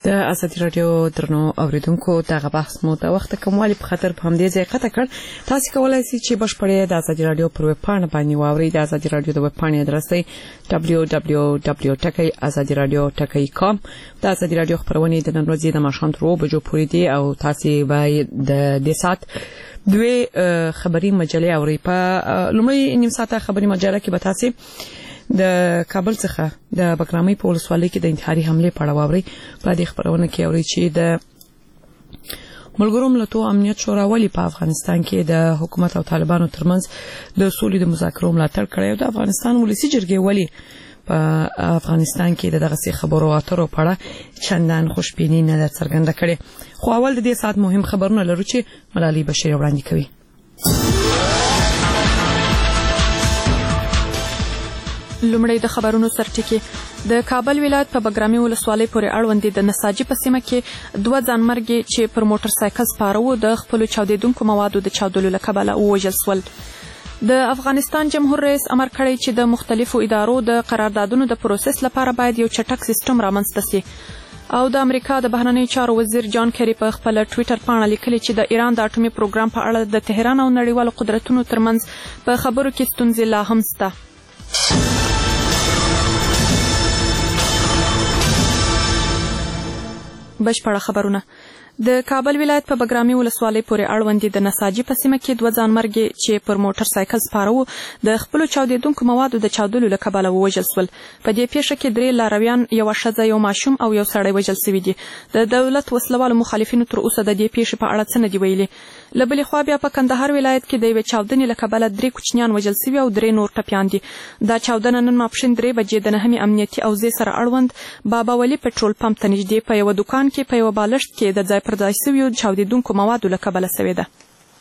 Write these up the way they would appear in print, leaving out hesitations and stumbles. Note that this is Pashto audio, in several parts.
د ازادي رادیو درنو اوریدونکو دغه بحث مو د وخت کموالي په خاطر په همدې ځای قطع کړ. تاسو کولای شئ چې بشپړې د ازادي رادیو پر ویب پاڼه باندې واورئ. د ازادي رادیو د ویب پاڼې ادرس دی www.azadiradio.com. د ازادي رادیو خبرونه د نن ورځې د ماښام 3 بجو پورې دي او تاسو به د سات دوی خبري مجلې اوري. په لومړی نیم ساعته خبري مجله کې به تاسو د کابل څخه د بګرامي په ولسوالۍ کې د انتحاري حمله په اړه واوري. په دې خبرونه کې اوري چې د ملګرو ملتونو امنیت شورا ولې په افغانستان کې د حکومت او طالبانو ترمنځ د سولې د مذاکرو ملاتړ کړی او د افغانستان ولسی جرګې ولې په افغانستان کې دغه خبرو اترو په اړه چندان خوشبیني نه څرګنده کړي. خو اول د دې سات مهم خبرونه لرو چې ملالي بشیر وړاندې کوي. لومړی د خبرونو سرټکی. د کابل ولایت په بګرامي ولسوالۍ پورې اړوند د نساجي په سیمه کې 2 ځانمرګي چې پر موټر سایکل سپاره وو د خپل چاودیدونکو موادو د چاودلو له کبله ووژل شول. د افغانستان جمهور رئیس امر کړی چې د مختلفو ادارو د قراردادونو د پروسس لپاره باید یو چټک سیستم رامنځته شي. او د امریکا د بهرنیو چارو وزیر جان کری په خپل ټوئیټر باندې لیکلي چې د ایران د اټومي پروګرام په اړه د تهران او نړیوالو قدرتونو ترمنځ په خبرو کې ستونزې لا هم شته. بشپړه خبرونه. د کابل ولایت په بګرامي ولسوالۍ پورې اړوند د نساجي په سیمه کې 2 ځانمرګي چې پر موټر سایکل سپاره وو د خپل چاودیدونکو موادو د چاودلو له کبله ووژل شول. په دې پیښه کې 3 لارویان، یو ښځه، یو ماشوم او یو سړی وژل شوي دي. د دولت وسلوالو مخالفینو تر اوسه د دې پیښې په اړه څه نه دي ویلي. له بلې خوا بیا په کندهار ولایت کې د یوې چاودنې له کبله 3 کوچنیان وژل شوي او 3 نور ټپیان دي. دا چاودنه نن ماپښین 3 بجې د 9 امنیتي اوزې سره اړوند بابا ولی پټرول پمپ ته نږدې په یو دکان کې په یو بالښت کې د ځای پر ځای شویو چاودیدونکو موادو له کبله شوې ده.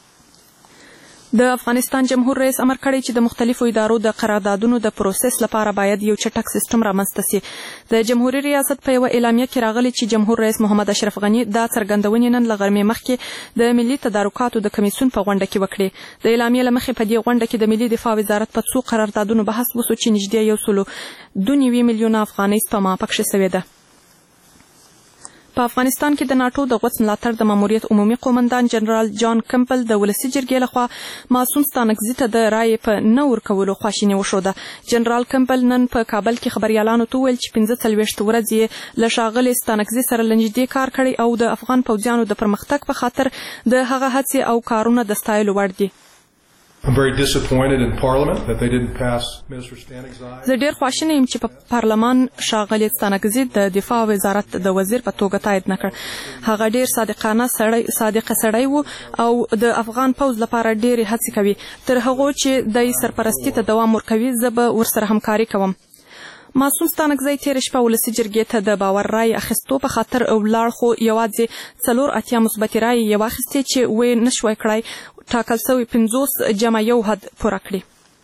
د افغانستان جمهور رئیس امر کړی چې د مختلفو ادارو د قراردادونو د پروسس لپاره باید یو چټک سیستم رامنځته شي. د جمهوریت ریاست په یو اعلامیه کې راغلی چې جمهور رئیس محمد اشرف غنی دا څرګندونې نن له غرمې مخکې د ملي تدارکاتو د کمیسیون په غونډه کې وکړې. د اعلامیې له مخې په دې غونډه کې د ملي دفاع وزارت په څو قراردادونو بحث وشو چې نږدې 1.2 میلیونه افغانۍ سپما پکښې شوې ده. په افغانستان کې د ناتو د غوڅ ملاتړ د ماموریت عمومي قومندان جنرال جان کمپل د ولسی جرګې لخوا معصوم ستانکزي ته د رایې په نه ورکولو خواشیني وښوده. جنرال کمپل نن په کابل کې خبريالانو ته وویل چې 45 ورځې له ښاغلي ستانکزي سره لنجدي کار کړی او د افغان پوځیانو د پرمختګ په خاطر د هغه هڅې او کارونه د ستایلو وړ دي. I'm very disappointed in Parliament that they didn't pass Minister Stanagzi. زه ډیر خواشینی یم چې په پارلمان ښاغلي ستانکزي د دفاع وزارت د وزیر په توګه تایید نکړ. هغه ډیر صادق سړی وو او د افغان پوځ لپاره ډیر هڅې کوي. تر هغه چې د سرپرستی ته دوام ورکوي زه به ورسره همکاري کوم. معصوم ستانکزی تیر شپه ولسی جرګې ته د باور رای اخیستو په خاطر ولاړ، خو یوازې 4 مثبت رای یې واخیستې چې وې نشوی کړای ټاکل شوی 50 جمع یو حد پوره کړي.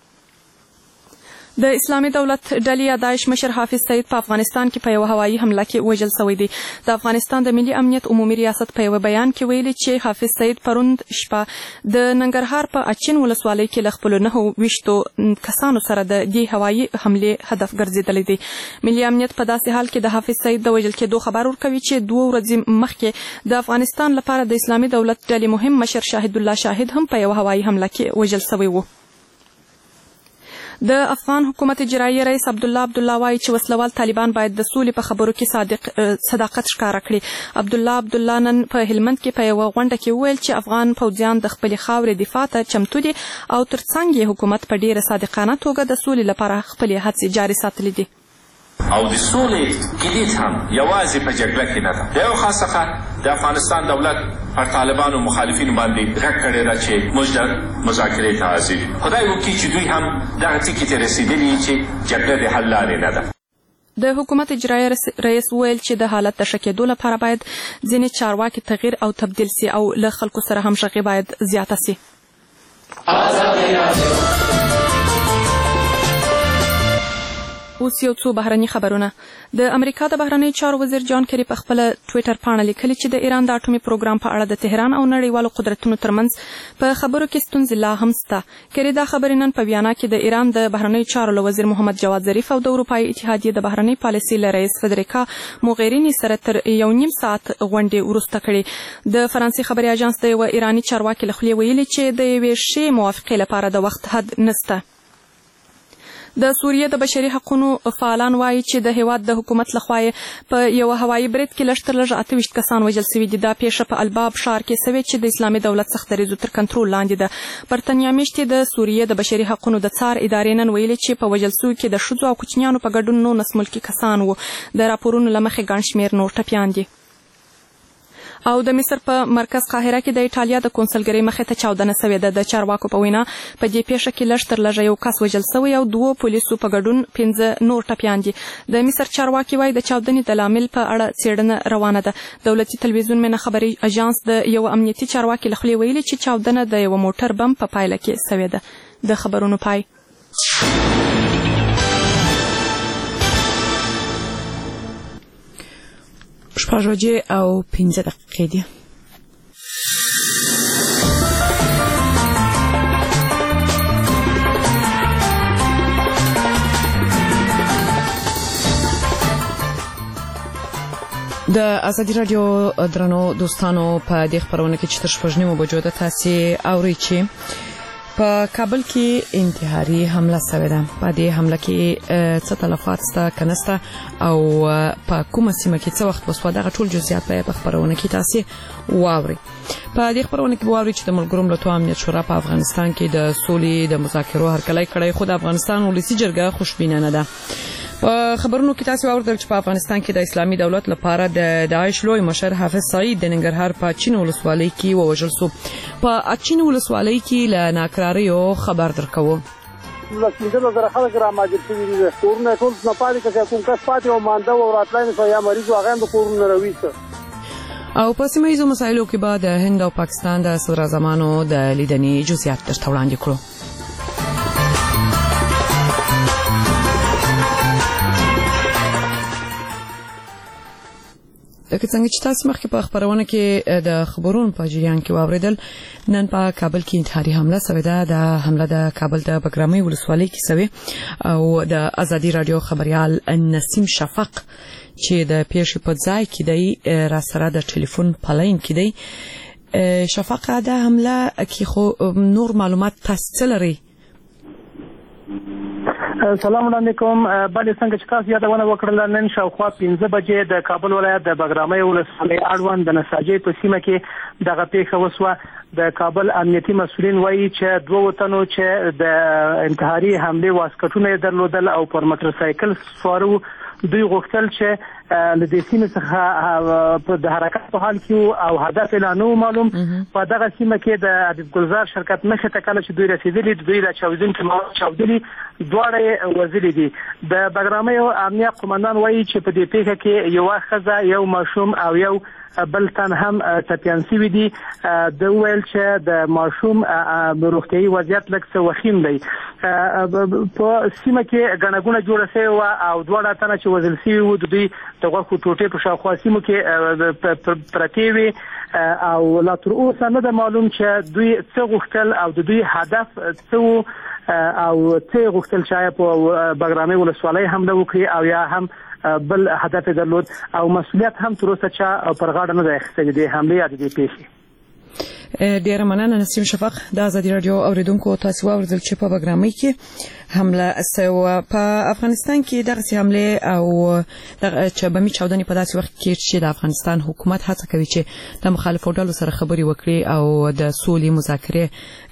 د اسلامي دولت ډلې داعش مشر حافظ سعید په افغانستان کې په یو هوایي حمله کې وژل شوی دی. د افغانستان د ملي امنیت عمومي ریاست په یو بیان کې ویلي چې حافظ سعید پروند شپه د ننګرهار په اچین ولسوالۍ کې له خپلو 9 کسانو سره د دې هوایي حمله هدف ګرځېدلی دی. ملي امنیت په داسې حال کې د حافظ سعید د وژل کېدو خبر ورکوي چې 2 ورځې مخکې د افغانستان لپاره د اسلامي دولت ډلې مهم مشر شاهد الله شاهد هم په یو هوایي حمله کې وژل شوی و. د افغان حکومت اجرایي رئیس عبدالله وایي چې وسلوال طالبان باید د سولې په خبرو کې صداقت ښکاره کړي. عبدالله نن په هلمند کې په یوه غونډه کې وویل چې افغان پوځیان د خپلې خاورې دفاع ته چمتو دي او ترڅنګ یې حکومت په ډیره صادقانه توګه د سولې لپاره خپلې هڅې جاري ساتلې دي. او د سولې کلید هم یوازې په جګړه کې نه ده. د یو خاص څخه د افغانستان دولت پر طالبانو مخالفینو باندې غږ کړی ده چې موږ د مذاکرې ته حاضر یو. خدای وکړي چې دوی هم دغه ټکي ته رسېدلي چې جګړه د حل لارې نه ده. د حکومت اجرایي رئیس ویل چې د حالت د ښه کېدو لپاره باید ځینې چارواکي تغییر او تبدیل سي او له خلکو سره همغږي باید زیاته سي. اوس یو څو بهرني خبرونه. د امریکا د بهرنی چارو وزیر جان کری په خپل ټوئیټر پاڼه لیکلي چې د ایران د اټومي پروګرام په اړه د تهران او نړیوالو قدرتونو ترمنځ په خبرو کې ستونزې لا هم شته. کری دا خبرې نن په ویانا کې د ایران د بهرنی چارو وزیر محمد جواد ظریف او د اروپای اتحادیې د بهرنی پالیسي رئیس فدریکا موغرینی سره تر یو نیم ساعت غونډه وروسته کړې. د فرانسې خبري اژانس د یو ایرانی چارواکي لخوا ویلي چې د یوې شی موافقې لپاره د وخت حد نشته. د سوریې د بشري حقوقو فعالان وایي چې د هیواد د حکومت لخوا په یو هوایي برید کې لږ تر لږه 28 کسان وژل شوي دي. دا پیښه په الباب ښار کې شوې چې د اسلامي دولت څخه دریځو تر کنټرول لاندې ده. برتانیا میشتې د سوریې د بشري حقوقو د څار ادارې نن ویلي چې په وژل شوو کې د ښځو او کوچنیانو په ګډون 19 ملکي کسان وو. د راپورونو له مخې ګڼ شمېر نور ټپیان دي. او د مصر په مرکز قاهره کې د ایټالیا د کونسلګرۍ مخې ته چاودنه شوې ده. د چارواکو په وینا په دې پیښه کې لږ تر لږه یو کس وژل شوی او 2 پولیسو په ګډون 15 نور ټپیان دي. د مصر چارواکي وایي د چاودنې د لامل په اړه څېړنه روانه ده. دولتي تلویزیون مینه خبري اژانس د یو امنیتي چارواکي لخوا ویلي چې چاودنه د یو موټر بم په پایله کې شوې ده. د خبرونو پای. شپږ بجې او 15 دقیقې دي. د ازادي رادیو درنو دوستانو په دې خبرونه کې چې تر 6 بجو د تاسو اوري چې په کابل کې انتحاري حمله شوې ده. په دې حمله کې څه تلفات شته کنيسته او په کومه سیمه کې څه وخت وسو دغه ټول جزئیات په خبرونه کې تاسو واوري. په دې خبرونه کې واوري چې د ملګرو ملتونو امنیت شورا په افغانستان کې د سولې د مذاکرو هرکلی کړی، خو د افغانستان ولسی جرګه خوشبینه نه ده. خبرونو کې تاسو واوریدل چې په افغانستان کې د اسلامي دولت لپاره د داعش لوی مشر حافظ سعید د ننګرهار په چین ولسوالۍ کې ووژل شو. په چین ولسوالۍ کې له ناکراریو خبر درکو. لکه زره خلک را ماجر شوي دي. کورونه ټول نه پاتې کړي، کوم کس پاتې او مانده او راتلای نه یا مریض واغې د کورونه رويسته. او په سیمه ییزو مسایلو کې بعد هند او پاکستان د صدر اعظمانو د لیدنې جزئیات درته وړاندې کړو. لکه څنګه چې تاسو مخکې په خبرونه کې د خبرونو په جریان کې واوریدل، نن په کابل کې انتحاري حمله شوې ده. د حمله د کابل د بګرامي ولسوالۍ کې شوې او د ازادي رادیو خبريال نسیم شفق چې د پیښې په ځای کې دی را سره د ټلیفون پلاین کې دی. شفق د حمله کې خو نور معلومات تاسو لري؟ سلام علیکم. بل څنګه چې تاسو یادونه وکړل، نن شاوخوا 15 بجې د کابل ولایت د بګرامي ولسوالۍ اړوند د نساجي په سیمه کې دغه پیښه وسوه. د کابل امنیتي مسؤلین وایي چې 2 وطنو چې د انتحاري حمله واسکټونه درلودل او پر موټر سایکل سوارو، دوی غوښتل چې له دې سیمې څخه د حرکت په حال کې او هدف لا نو معلوم. په دغه سیمه کې د حبیب ګلزار شرکت مخې ته کله چې دوی رسیدلي، دوی د چاودنې مواد چاودلي دواړه وزلي دي. د بګرامي امنیت قومندان وایي چې په دې پیښه کې یو ښځه، یو ماشوم او یو بل تن هم ټپیان شوي دي. د ویل چې د ماشوم روغتیايي وضعیت لږ څه وخیم دی. په سیمه کې غنغونه جوړه شوې و او دواړه تنه چې وزل شوي وو د دوی د غوښو ټوټې په شاوخوا سیمو کې پرتې وي او لا تر اوسه نه ده معلوم چې دوی څه غوښتل او د دوی هدف څه وو او څه غوښتل چې په بګرامي ولسوالۍ حمله وکړي او یا هم بل هدف درلود او مسؤلیت هم تر اوسه چا پر غاړه نه ده اخیستې د حملې یا د پیښې. ډیره مننه نسیم شفق. د ازادي رادیو اوریدونکو تاسو واوریدل چې په بګرامي کې حمله شوه. په افغانستان کې دغه حمله او دغه چبمي چاودنې په داسې وخت کې چې د افغانستان حکومت هڅه کوي چې د مخالفو ډلو سره خبرې وکړي او د سولې مذاکرې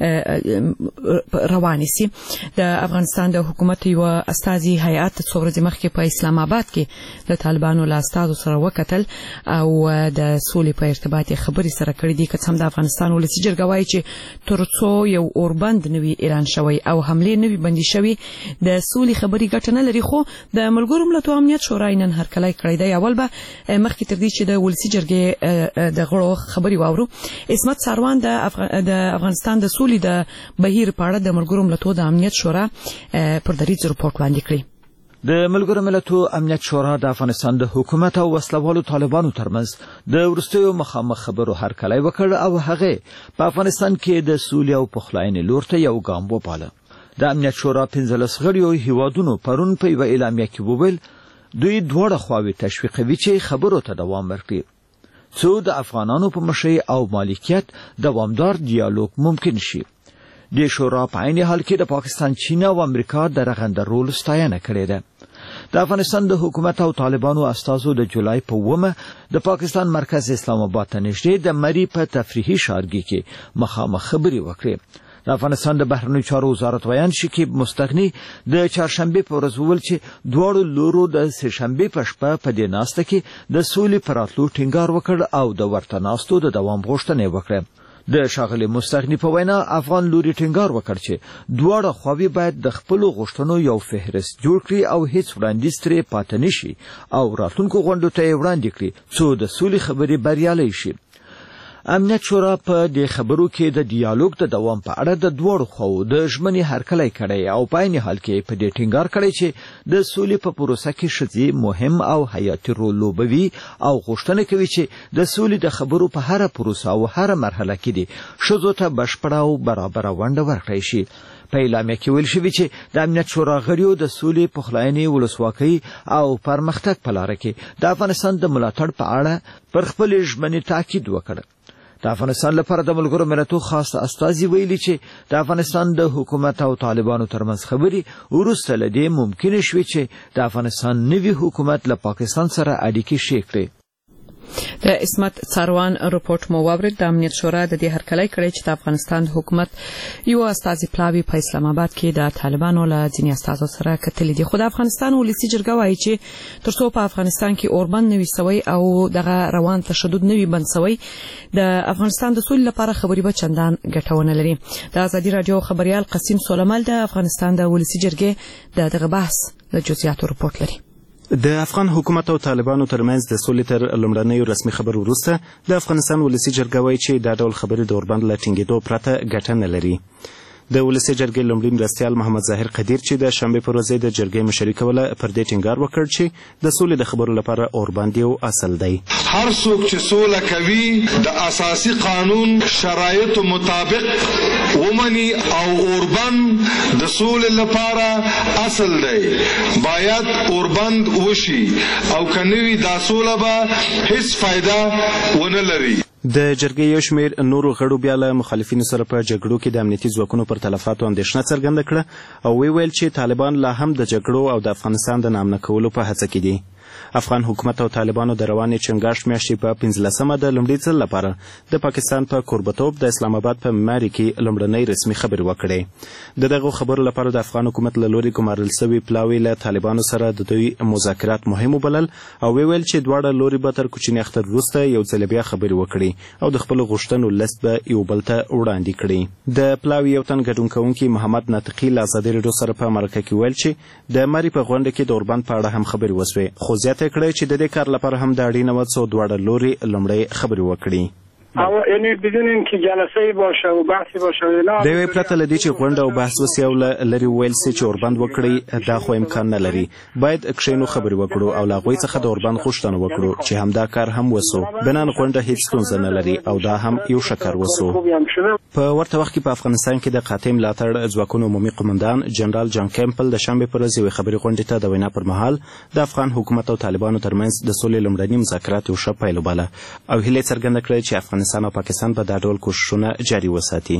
روانې سي. د افغانستان د حکومت یو استازي هیئت څو ورځې مخکې په اسلام آباد کې د طالبانو له استازو سره وکتل او د سولې په ارتباط خبرې سره کړې دي. که څه هم د افغانستان ولسی جرګه وایي چې ترڅو یو اوربند نوي اعلان شوی او حمله نوي بندي شوی د سولې خبري ګټه نه لري، خو د ملګرو ملتونو امنیت شورا نن هرکلی کړی دی. اول به مخکې تر دې چې د ولسی جرګې د غړو خبري واورو، عصمت ساروان د افغانستان د سولې د بهیر په اړه د ملګرو ملتونو د امنیت شورا پر دریځ رپورټ وړاندې کړی. د ملګرو ملتونو امنیت شورا د افغانستان د حکومت او وسلوالو طالبانو ترمنځ د ورستیو مخامخ خبرو هرکلی وکړ او هغه په افغانستان کې د سولې او پخلاینې لور ته یو ګام وباله. د امنیت شورا 15 غړیو هیوادونو پرون په یوه اعلامیه کې وویل دوی دواړه خواوې تشویقوي چې خبرو ته دوام ورکړي څو د افغانانو په مشرۍ او مالکیت دوامدار دیالوګ ممکن شي. د شورا په عین حال کې د پاکستان، چین او امریکا د رغنده رول ستاینه کړې ده. د افغانستان د حکومت او طالبانو استازو د جولای په 9 د پاکستان مرکز اسلام آباد ته نږدې د مری په تفریحي ښارګي کې مخامخ خبرې وکړې. د افغانستان د بهرنیو چارو وزارت ویان شکیب مستغنی د چهارشنبه په ورځ وویل چې دواړو لورو د سهشنبه په شپه په دې ناسته کې د سولې پر راتلو ټینګار وکړ او د ورته ناستو د دوام غوښتنه وکړه. د شاغلي مستغنی په وینا افغان لوري ټینګار وکړ چې دواړه خواوې باید د خپل غوښتنو یو فهرست جوړ کړي او هیڅ وړاندیز ترې پاتې نشي او راتلونکو غونډو ته وړاندې کړي څو د سولې خبرې بریالۍ شي. امنیت شورا په دې خبرو کې د ډیالوګ د دوام په اړه د دوړو خو د ژمنې هرکلی کړی او په عین حال کې په دې ټینګار کړی چې د سولې په پروسه کې ښځې مهم او حیاتي رول لوبوي او غوښتنه کوي چې د سولې د خبرو په هره پروسه او هره مرحله کې د ښځو ته بشپړه او برابره ونډه ورکړی شي. په اعلامیه کې ویل شوي چې د امنیت شورا غړیو د سولې، پخلاینې، ولسواکۍ او پرمختګ په لاره کې د افغانستان د ملاتړ په اړه پر خپلې ژمنې تاکید وکړ. د افغانستان لپاره د ملګرو ملتونو خاص استازي ویلي چې د افغانستان د حکومت او طالبانو ترمنځ خبرې وروسته له دې ممکن شوې چې د افغانستان نوي حکومت له پاکستان سره اړیکې ښې کړي. د اسمت څاروان رپورټ مو واورید. د امنیت شورا د دې هرکلی کړی چې د افغانستان حکومت یو استازي پلاوی په اسلام آباد کې د طالبانو له ځینې استازو سره کتلې دي. خو د افغانستان ولسي جرګه وایي چې ترڅو په افغانستان کې اوربند نوي سوی او دغه روان تشدد نوي بند سوی د افغانستان د سولې لپاره خبرې به چندان ګټونه لري. د ازادي راډیو خبريال قاسم سولمل د افغانستان د ولسي جرګې دغه بحث د جزئیاتو رپورټ لري. د افغان حکومت او طالبانو ترمنځ د سولې تر لومړنیو رسمي خبرو وروسته د افغانستان ولسي جرګه وایي چې دا ډول خبرې د اوربند له ټینګېدو پرته ګټه نه لري. د ولسي جرګې لومړي مرستیال محمد ظاهر قدیر چې د شنبې پر ورځ د جرګې مشري کوله پر دې ټینګار وکړ چې د سولې د خبرو لپاره اوربند یو اصل دی. هر څوک چې سوله کوي د اساسي قانون شرایطو مطابق ومني او اوربند د سولې لپاره اصل دی. باید اوربند وشي او کنوي دا سوله به هیڅ فایده ونه لري. د جرګې یو شمېر نورو غړو بیا له مخالفینو سره په جګړو کې د امنیتي ځواکونو پر تلفاتو اندېښنه څرګنده کړه او ویل چې طالبان لا هم د جګړو او د افغانستان د نامنه کولو په هڅه کې دي. افغان حکومت او طالبانو د روانې چنګاښ میاشتې په 15مه د لومړي ځل لپاره د پاکستان په کوربتوب د اسلام آباد په معماري کې لومړنۍ رسمي خبرې وکړې. د دغو خبرو لپاره د افغان حکومت له لوري ګمارل سوي پلاوي له طالبانو سره د دوی مذاکرات مهم وبلل او ویل چې دواړه لوري به تر کوچني اختر وروسته یو ځل بیا خبرې وکړي او د خپل غوښتنو لست به یو بل ته وړاندې کړي. د پلاوي یو تن ګډون کوونکي محمد ناطقي له ازادي راډیو سره په مرکه کې ویل چې د مری په غونډه کې د اوربند په اړه هم خبرې وسوې، خو زیاته کړی چې د دې کار لپاره هم د اړینه وه څو دواړه لوري لومړی خبرې وکړي. یعنی بدون اینکه جلسه باشه و بحثی باشه د یوې پرته له دې چې غونډه او بحث وسي او لرې وویل سي چې اوربند وکړي دا خو امکان نه لري. باید کښېنو خبرې وکړو او له هغوی څخه د اوربند غوښتنه وکړو چې همدا کار هم وسو. بنان غونډه هیڅ ستونزه نه لري او دا هم یو ښه کار وسو. په ورته وخت کې په افغانستان کې د قاطع ملاتړ ځواکونو عمومي قمندان جنرال جان کیمپل د شنبې پر ورځ یوې خبري غونډې ته د وینا پر مهال د افغان حکومت او طالبانو ترمنځ د سولې لومړني مذاکرات یو ښه پیل وباله او هیله څرګنده کړه چې افغانستان او پاکستان په دا ډول کوښښونه جاري وساتي.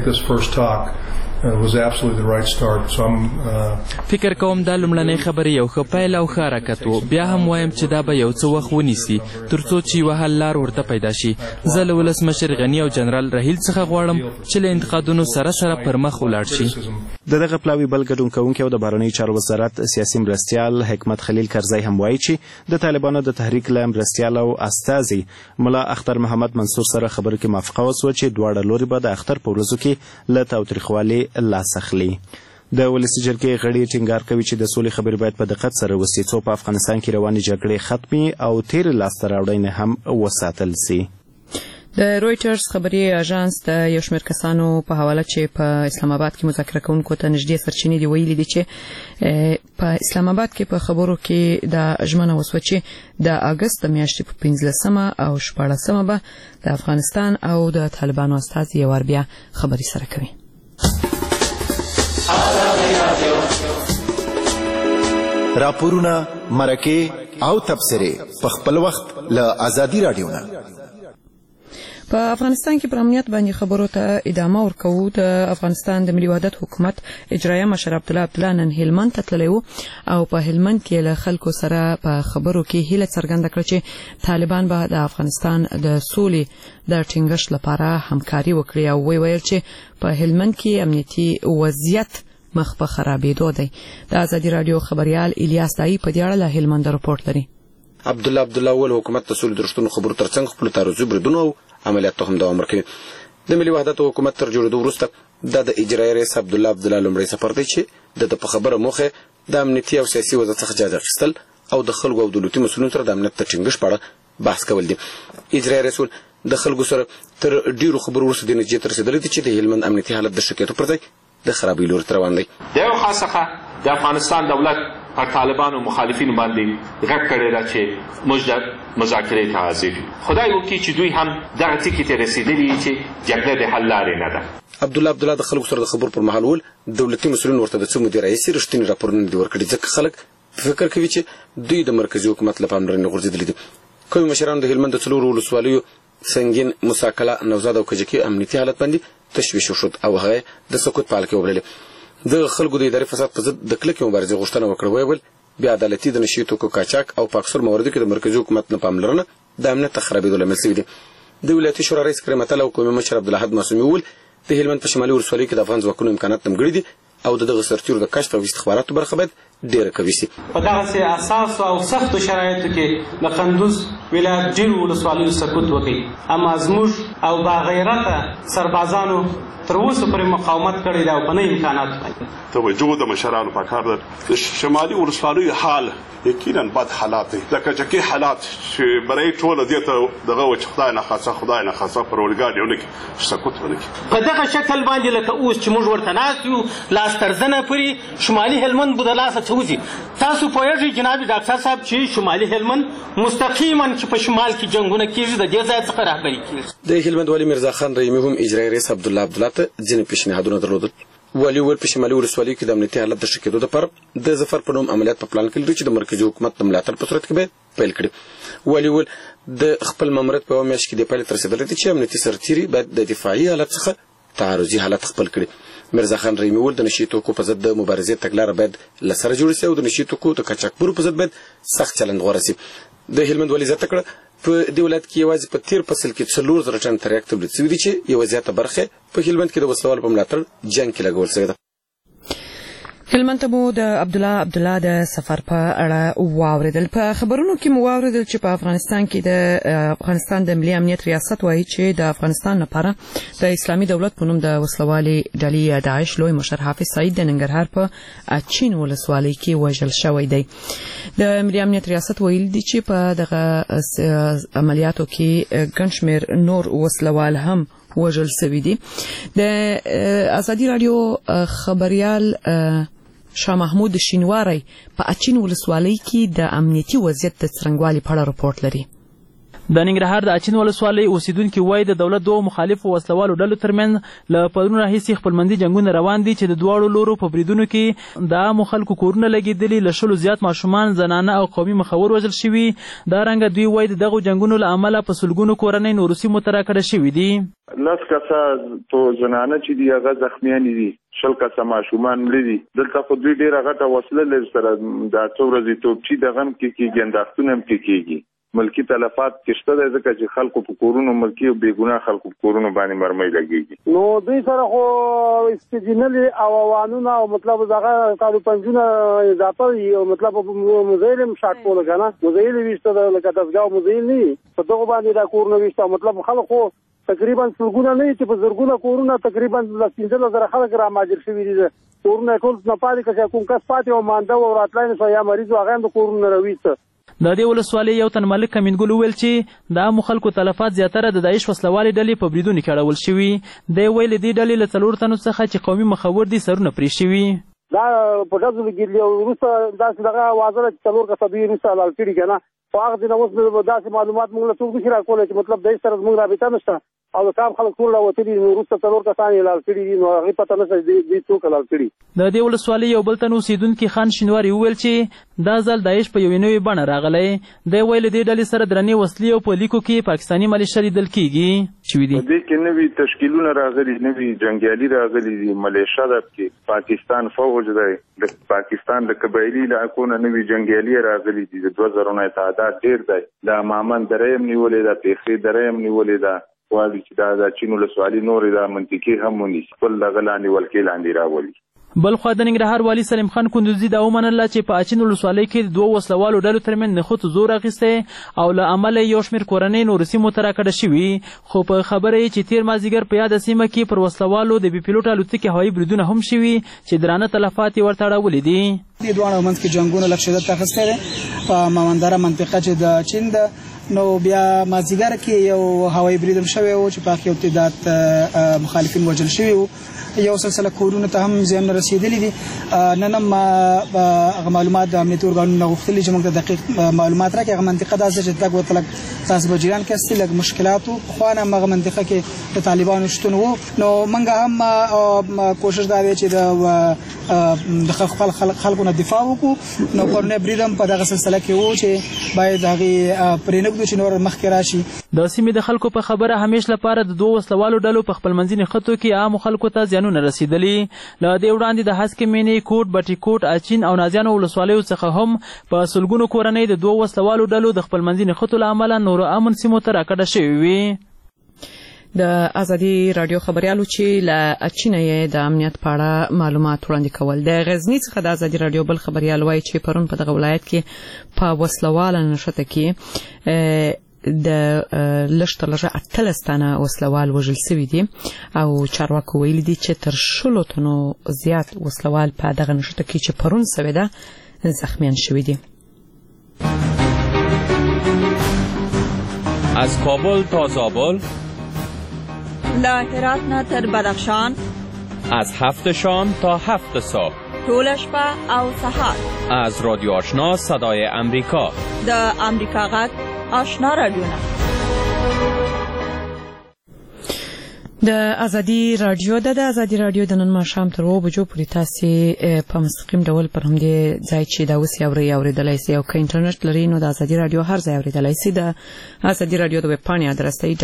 فکر کوم دا لومړنۍ خبرې یو ښه پیل او ښه حرکت و. بیا هم وایم چې دا به یو څه وخت ونیسي ترڅو چې یوه حل لار ورته پیدا شي. زه له ولسمشر غني او جنرال رحیل څخه غواړم چې له انتقادونو سره سره پر مخ ولاړ شي. د دغه پلاوي بل ګډون کوونکی او د بهرنیو چارو وزارت سیاسي مرستیال حکمت خلیل کرزی هم وایي چې د طالبانو د تحریک له مرستیال او استازي ملا اختر محمد منصور سره خبرو کې موافقه وسوه چې دواړه لوري به د اختر په ورځو کې له تاوتریخوالي لاس اخلي. د ولسي جرګې غړي ټینګار کوي چې د سولې خبرې باید په دقت سره وسي څو په افغانستان کې روانې جګړې ختمي او تېرې لاسته راوړنې هم وساتل سي. د رويټرز خبري اژانس د یو شمېر کسانو په حواله چې په اسلام آباد کې مذاکره کوونکو ته نږدې سرچینې دی ویلي دي چې په اسلام آباد کې په خبرو کې د ژمنه وسوه چې د اگست میاشتې په 15 او 14 به د افغانستان او د طالبانو استازي یو ور بیا خبري سره کوي. راپورونه مرکه او تبصره په خپل وخت له ازادي رادیو نه. په افغانستان کې پر امنیت باندې خبرو ته ادامه ورکوو. د افغانستان د ملي وحدت حکومت اجرایه مشر عبدالله نن هلمند ته تللی و او په هلمند کې له خلکو سره په خبرو کې هیله څرګنده کړه چې طالبان به د افغانستان د سولې د ټینګښت لپاره همکاري وکړي او ویل چې په هلمند کې امنیتي وضعیت مخ په خرابېدو دی. د ازادي رادیو خبريال الیاس دای په دې اړه له هلمند راپورټ لري. عبدالله ول حکومت ته سولې درشتونو خبرو ترڅنګ خپل تعرض بریدونو او عملیات هم دوام ورکوي. د ملي وحدت حکومت تر جوړېدو وروسته د اجرایي رئیس عبدالله لومړی سفر دی چې د په خبره موخه د امنیتي او سیاسي وضعیت څخه جاج اخیستل او د خلکو او دولتي مسؤلینو سره د امنیت ټینګښت په اړه بحث کول دي. اجرایي رئیس د خلکو سره تر ډیرو خبرو وروسته د نتیجې تر رسیدلې چې د هلمند امنیتي حالت د شکایتو پر ځای د خرابې لور ته روان دی. د یو خاصه د افغانستان دولت پر طالبانو مخالفینو باندې غږ کړی را چې موږ د مذاکرې ته حاضر یو. خدای وکړي چې دوی هم دغه ټکي ته رسیدلي چې جګړه د حل لارې نه ده. عبدالله د خلکو سره د خبرو پر مهال ول دولتي مسؤلین ورته د څه مودې راهیسې رښتیني راپورونه دي ورکړي ځکه خلک فکر کوي چې دوی د مرکزي حکومت له پاملرنې غورځېدلي دي. کومې مشرانو د هلمند د څلورو ولسوالیو سنگین، موساکله، نوزاد او کجکي امنیتي حالت باندې تشویش وشود او هغه د سقوط په حال کې وبللې. د خلکو د اداري فساد په ضد د کلکې مبارزې غوښتنه وکړه. ویل بیا عدالتي د نشي توکو قاچاق او په اکثر مواردو کې د مرکزي حکومت نه پاملرنه د امنیت خرابېدو لامل شوی دی. د ولایتي شورا رئیس کریم اتل او قومي مشر عبدالله معصومي ویل د هلمند په شمالي ولسوالۍ کې د افغان ځواکونو امکانات نمګړي دي او دغه سرتیرو د کشف او استخباراتو برخه باید ډیره قوي شي. په دغسې اساس او سختو شرایطو کې د قندوز ولایت ډېرو ولسوالیو سقوط وکړي، اما زموږ او باغیرته سربازانو تر اوسه پورې مقاومت کړی دی او په نه امکاناتو باندې توجه د مشرانو پکار ده. د شمالي ولسوالیو حال یقینا بد حالات دي، لکه جکي حالات چې برای ټول دې ته دغه وچ خدای نه خاصه پرولګار یو نه سقوط ونکړي. په دغه شکل باندې لکه اوس چې موږ ورته ناست یو لاس ترزنه پورې شمالي هلمند به د لاسه څوځي. تاسو پوهېږئ جناب ډاکټر صاحب چې شمالي هلمند مستقیما چې په شمال کې جنګونه کېږي د دې ځای څخه رهبري کېږي. د هلمند والي میرزا خان رحیمي هم اجرایي رئیس عبدالله ته ځینې پیشنهادونه درلودل. والي ویل په شمالي ولسوالیو کې د امنیتي حالت د ښه کېدو لپاره د ظفر په نوم عملیات په پلان کې لري چې د مرکزي حکومت د ملاتړ په صورت کې باید پیل کړي. والي ویل د خپل ماموریت په میاشت کې د پیل تر رسیدلې دي چې امنیتي سرتیري باید د دفاعي حالت څخه تعرضي حالت خپل کړي. میرزا خان رحیمي ویل د نشي توکو په ضد د مبارزې تګلاره باید له سره جوړ شي او د نشي توکو د قاچاقبرو په ضد باید سخت چلند غوره شي. د هلمند والي زیاته کړه په دې ولایت کې یوازې په تیر فصل کې 4000 ټن تریاک تولید شوي دي چې یوه زیاته برخه په هلمند کې د وسلوالو په ملاتړ جنګ کې لګول شوې ده. هلمند ته مو د عبدالله د سفر په اړه واوریدل. په خبرونو کې مو واوریدل چې په افغانستان کې د افغانستان د ملي امنیت ریاست وایي چې د افغانستان لپاره د اسلامي دولت په نوم د وسلوالي ډلې داعش لوی مشر حافظ سعید د ننګرهار په اچین ولسوالۍ کې وژل شوی دی. د ملي امنیت ریاست ویل دي چې په دغه عملیاتو کې ګڼ شمېر نور وسلوال هم وژل شوي دي. د ازادي رادیو خبريال شاه محمود شینواری په اچین ولسوالۍ کې د امنیتي وضعیت د څرنګوالي په اړه راپورټ لري. د ننګرهار د اچین ولسوالۍ اوسیدونکي وایي د دولت دوه مخالفو وسلوالو ډلو ترمنځ له پرون راهیسې خپلمندي جنګونه روان دي چې د دواړو لورو په بریدونو کې د عامو خلکو کورونه لګېدلي، له 100 زیات ماشومان، زنانه او قومي مخور وژل شوي. دارنګه دوی وایي د دغو جنګونو له امله په سلګونو کورنۍ نورو سیمو ته راکړه شوي دي. 10 کسه تو زنانه چې دي هغه زخمیانې دي، 100 کسه ماشومان مړه دي. دلته خو دوی ډېره غټه وسله لري سره دا څو ورځې توپچي دغه هم کېږي، انداختونه هم کېږي. ملکی تلفات کشته ده ځکه چې خلکو په کورونو ملکی او بیګناه خلکو په کورونو باندې مرمۍ لګېږي. نو دوی سره خو استجنلي او اوانونه او مطلب دغه کالو پنځونه اضافه یو مطلب مزیلم شاټ کول کنه مزیل ویسته لکه دغه مزیل نه په دغه باندې دا کورونه ویسته مطلب خلکو تقریبا څلګونه نه چې په زرګونه کورونه تقریبا 15000 خلک را ماجر شوي دي. کورونه ټول نه پاتې که کوم کس پاتې او مانده او راتلای نه یا مریض هغه هم د کورونه راويسته. د دې ولسوالۍ یو تن ملک امینګل وویل چې د عامو خلکو تلفات زیاتره د داعش وسلوالې ډلې په بریدونو کې اړول شوي. دی ویل دې ډلې له 4 تنو څخه چې قومي مخور دي سرونه پرې شوي. دا په ډزو کې وروسته داسې دغه وازره چې 4 کسبي وروسته حلال کړي که نه په هغه دینه اوس داسې معلومات موږ له څوک نشي راکولی چې مطلب د سره زموږ رابطه نشته او د کام خلک ټول راوتلي نو وروسته 4 کسان حلال کړي دي نو هغې پته نشته دوی څوک حلال کړي. د دې ولسوالۍ یو بل تن اوسېدونکي خان شینواري وویل چې دا ځل داعش په یوې نوې بڼه راغلی. دی ویل دې ډلې سره درنې وسلې او په لیکو کې پاکستاني ملیشه لیدل کېږي چې په دې کې نوي تشکیلونه راغلي نوي جنګیالي راغلي دي ملیشه ده کې پاکستان فوج دی د پاکستان د قبایلي علاقو نه نوي جنګیالي راغلي دي د 2000 نه تعداد ډېر دی. د مامن درې هم نیولې ده پیښې درې هم نیولې ده وایي چې دا چین ولسوالي نورې دا منطقي هم ونیسي خپل دغه لاندې ولکې لاندې راولي. بلخوا د ننګرهار والي سلیم خان کندوزي دا ومنله چې په اچین ولسوالۍ کې د 2 وسلوالو ډلو ترمنځ نښتو زور اخیستی او له امله یو شمېر کورنۍ نورو سیمو ته راکډه شوي. خو په خبره یې چې تېر مازدیګر په یاده سیمه کې پر وسلوالو د بې پیلوټ الوتکې هوایي بریدونه هم شوي چې درانه تلفات یې ورته اړولي دي. دې دواړو منځ کې جنګونه لږ شدت اخیستی دی په مامنداره منطقه چې د چین ده نو بیا مازدیګر کې یو هوایي برید هم شوی و چې په هغې یو تعداد مخالفین وژل شوي وو. یو سلسله کورونو ته هم زیانونه رسېدلي دي. نن هم هغه معلومات د امنیتي ارګانونو نه غوښتلي چې موږ ته دقیق معلومات راکړي. هغه منطقه داسې چې تګ ورته لږ تاسو به جریان کې هستي لږ مشکلات وو. پخوا نه هم هغه منطقه کې د طالبانو شتون وو نو موږ هم کوشش دا دی چې د خلکو نه دفاع وکړو. نو پرونی برید هم په دغه سلسله کې وو چې باید هغې پرېنږدو چې نور مخکې راشي. د سیمې د خلکو په خبره همیش لپاره د 2 وسلوالو ډلو په خپلمنځي نښتو کې عامو خلکو ته زیانونه رسېدلي. له دې وړاندې د هسکې مینې کوټ بټي کوټ اچین او نازیانو ولسوالیو څخه هم په سلګونو کورنۍ د 2 وسلوالو ډلو د خپلمنځي نښتو له امله نورو امن سیمو ته راکډه شوي وي. د ازادي رادیو خبريالو چې له اچینه د امنیت په اړه معلومات وړاندې کول. د غزنی څخه د ازادي رادیو بل خبريال وایي چې پرون په دغه ولایت کې په وسلواله نښته کې د لشتر لږه 18 تنه وسلوال وژل شوي دي او چارواکو ویلي دي چې تر 10 تنو زیات وسلوال په دغه نښته کې چې پرون شوې ده زخمیان شوي دي. از کابل تا زابل، له هرات نه تر بدخشان، از 7 شام تا 7 صبح، ټوله شپه او سهار. از رادیو آشنا صدای امریکا، د امریکا غږ آشنا رادیو نه. د ازادي رادیو د نن ماښام تر 2 بجو پورې تاسو په مستقیم ډول پر همدې ځای چې دا اوس اوریدلای شئ او که انټرنیټ لرئ نو د ازادي رادیو هر ځای اوریدلای شئ. د ازادي رادیو د ویب پاڼې ادرس دی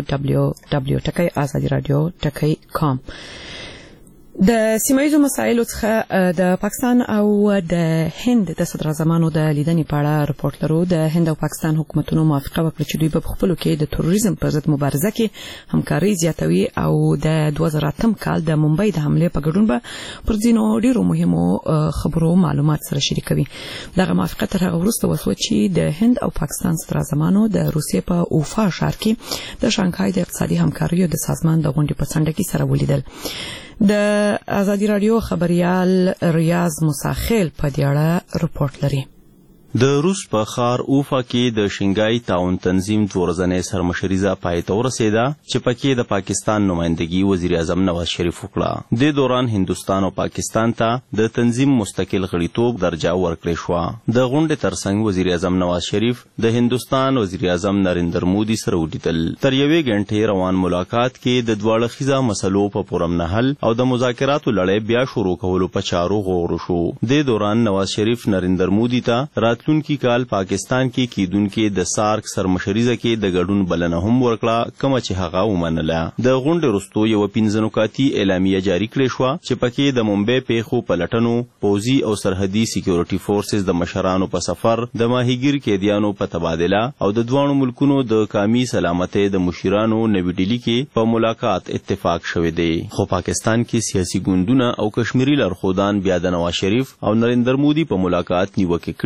www.azadiradio.com. د سیمایي مسایلو څخه د پاکستان او د هند د صدر اعظمانو د لیدنې په اړه رپورت لرو. د هند او پاکستان حکومتونو موافقه وکړه چې دوی په خپلو کې د تروریزم پر ضد مبارزه کې همکاري زیاتوي او د 2008 کال د ممبئی د حملې په ګډون به پر ځینو ډیرو مهمو خبرو معلومات سره شریکوي. دغه موافقه تر هغه وروسته وشوه چې د هند او پاکستان صدر اعظمانو د روسیې په اوفا ښار کې د شانګهای د اقتصادي همکاریو د سازمان د غونډې په څنډه کې سره ولیدل. د ازادي رادیو خبريال ریاض مساخیل په دې اړه رپورت لري. د روس په ښار اوفا کې د شنګای تعاون تنظیم 2 ورځنۍ سرمشریزه پای ته ورسېده چې پکې د پاکستان نمائندګي وزیر اعظم نواز شریف وکړه. د دوران هندستان او پاکستان ته د تنظیم مستقل غړیتوب درجه ورکړې شو. د غونډې ترڅنګ وزیر اعظم نواز شریف د هندستان وزیر اعظم نریندر مودي سره ولیدل. تر 1 غنټې روان ملاقات کې د دواړه خیزه مسلو په پرم نحل او د مذاکراتو لړۍ بیا شروع کولو په چارو غور شو. د دوران نواز شریف نریندر مودي ته راتلونکي کال پاکستان کې کیدونکو د سارک سرمشریزه کې د ګډون بلنه هم ورکړه کوم چې هغه ومنله. د غونډې وروسته یو 15 نکاتي اعلامیه جاری کړې شو چې پکې د ممبئی پیښو پلټنو، پوزي او سرحدي سکیورټي فورسز د مشرانو په سفر، د ماهیګیر قیدیانو په تبادله او د دوه ملکونو د قومي سلامتۍ د مشرانو نوې ډیلی کې په ملاقات اتفاق شوی دی. خو پاکستان کې سیاسي ګوندونه او کشمیری لارښودان بیا د نواز شریف او نریندر مودي په ملاقات نیوکه کړي او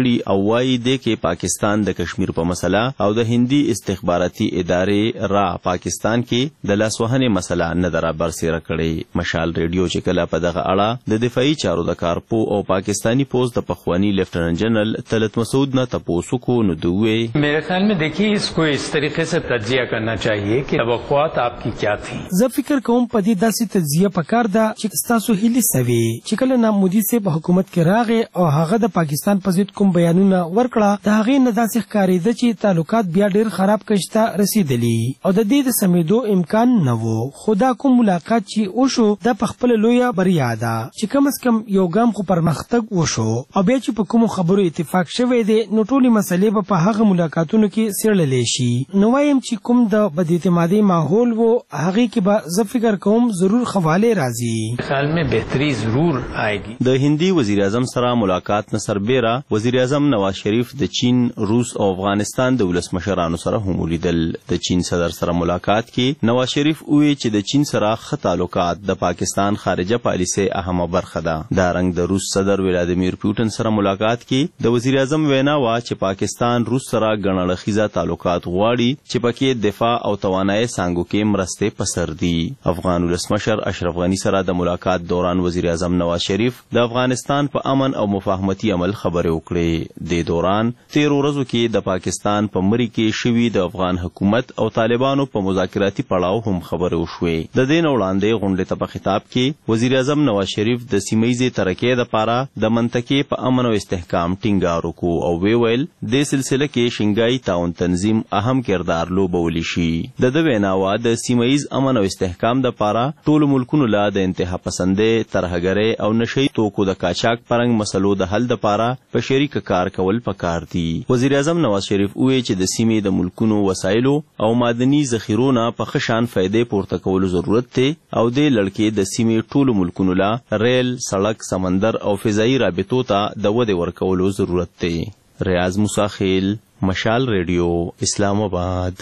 وایي د کې پاکستان د کشمیر په مسله او د هندي استخباراتي ادارې را پاکستان کې د لاسوهنې مسله نه در برسېره کړې. مشال ریډیو چې کله په دغه اړه د دفاعي چارو د کارپو او پاکستانی پوز د پخوانی لیفټننټ جنرل طلعت مسعود نه تپوسو کو نو دوی मेरे ख्याल में देखिए इसको इस तरीके से तज्जिया करना चाहिए कि توقعات आपकी क्या थी. زه فکر کوم په دې داسې تجزیه پکار ده چې تاسو هیلې سوي چې کله نام مودي سه په حکومت کې راغې او هغه د پاکستان په ضد کوم بیانونه ورکړه د هغې نه داسې ښکارېده چې تعلقات بیا ډېر خراب کشته رسیدلی او د دې د سمېدو امکان نه و. خو دا کوم ملاقات چې وشو دا په خپل لویه بریا ده چې کم از کم یو ګام خو پرمختګ وشو او بیا چې په کوم خبرو اتفاق شوی دی نو ټولې مسلې په هغه ملاقاتونو کې سیړلې شي. نو وایم چې کوم د بد اعتمادي ماحول وو هغه کې به زه فکر کوم ضرور خواله راځي. خیال میں بہتری ضرور آئے گی. د هندي وزیر اعظم سره ملاقات نه سربېره وزیر اعظم نواز شریف د چین، روس او افغانستان د ولسمشرانو سره هم ولیدل. د چین صدر سره ملاقات کې نواز شریف وویل چې د چین سره ښه تعلقات د پاکستان خارجه پالیسۍ اهمه برخه ده. دارنګ د روس صدر ولادیمیر پوتین سره ملاقات کې د وزیر اعظم وینا وا چې پاکستان روس سره ګڼړخیزه تعلقات غواړي چې پکې دفاع او توانایي څانګو کې مرستې پسر دي. افغان ولسمشر اشرف غنی سره د ملاقات دوران وزیر اعظم نواز شریف د افغانستان په امن او مفاهمتي عمل خبرې وکړې. د دوران 13 ورځو کې د پاکستان په مری کې شوي د افغان حکومت او طالبانو په مذاکراتي پړاو هم خبرې وشوې. د دې نه وړاندې غونډې ته په خطاب کې وزیر اعظم نواز شریف د سیمه‌ییزې ترقۍ لپاره د منطقې په امن او استحکام ټینګار وکړ او ویل د سلسله کې شنګای تعاون تنظیم اهم کردار لوبولی شي. د ویناوا د سیمه‌ییز امن او استحکام لپاره ټول ملکونو لا د انتها پسندۍ، ترهګرۍ او نشئی توکو د قاچاق پرنګ مسلو د حل لپاره په شریک کار کول پکار دي. وزیر اعظم نواز شریف وویل چې د سیمې د ملکونو وسایلو او معدني ذخیرونو په ښه شان فایدې پورته کولو ضرورت دی او د لړکې د سیمې ټول ملکونو لا ریل، سړک، سمندر او فضایي رابطو ته د ودې ورکولو ضرورت دی. ریاض موسیخیل، مشال ریډیو، اسلام آباد.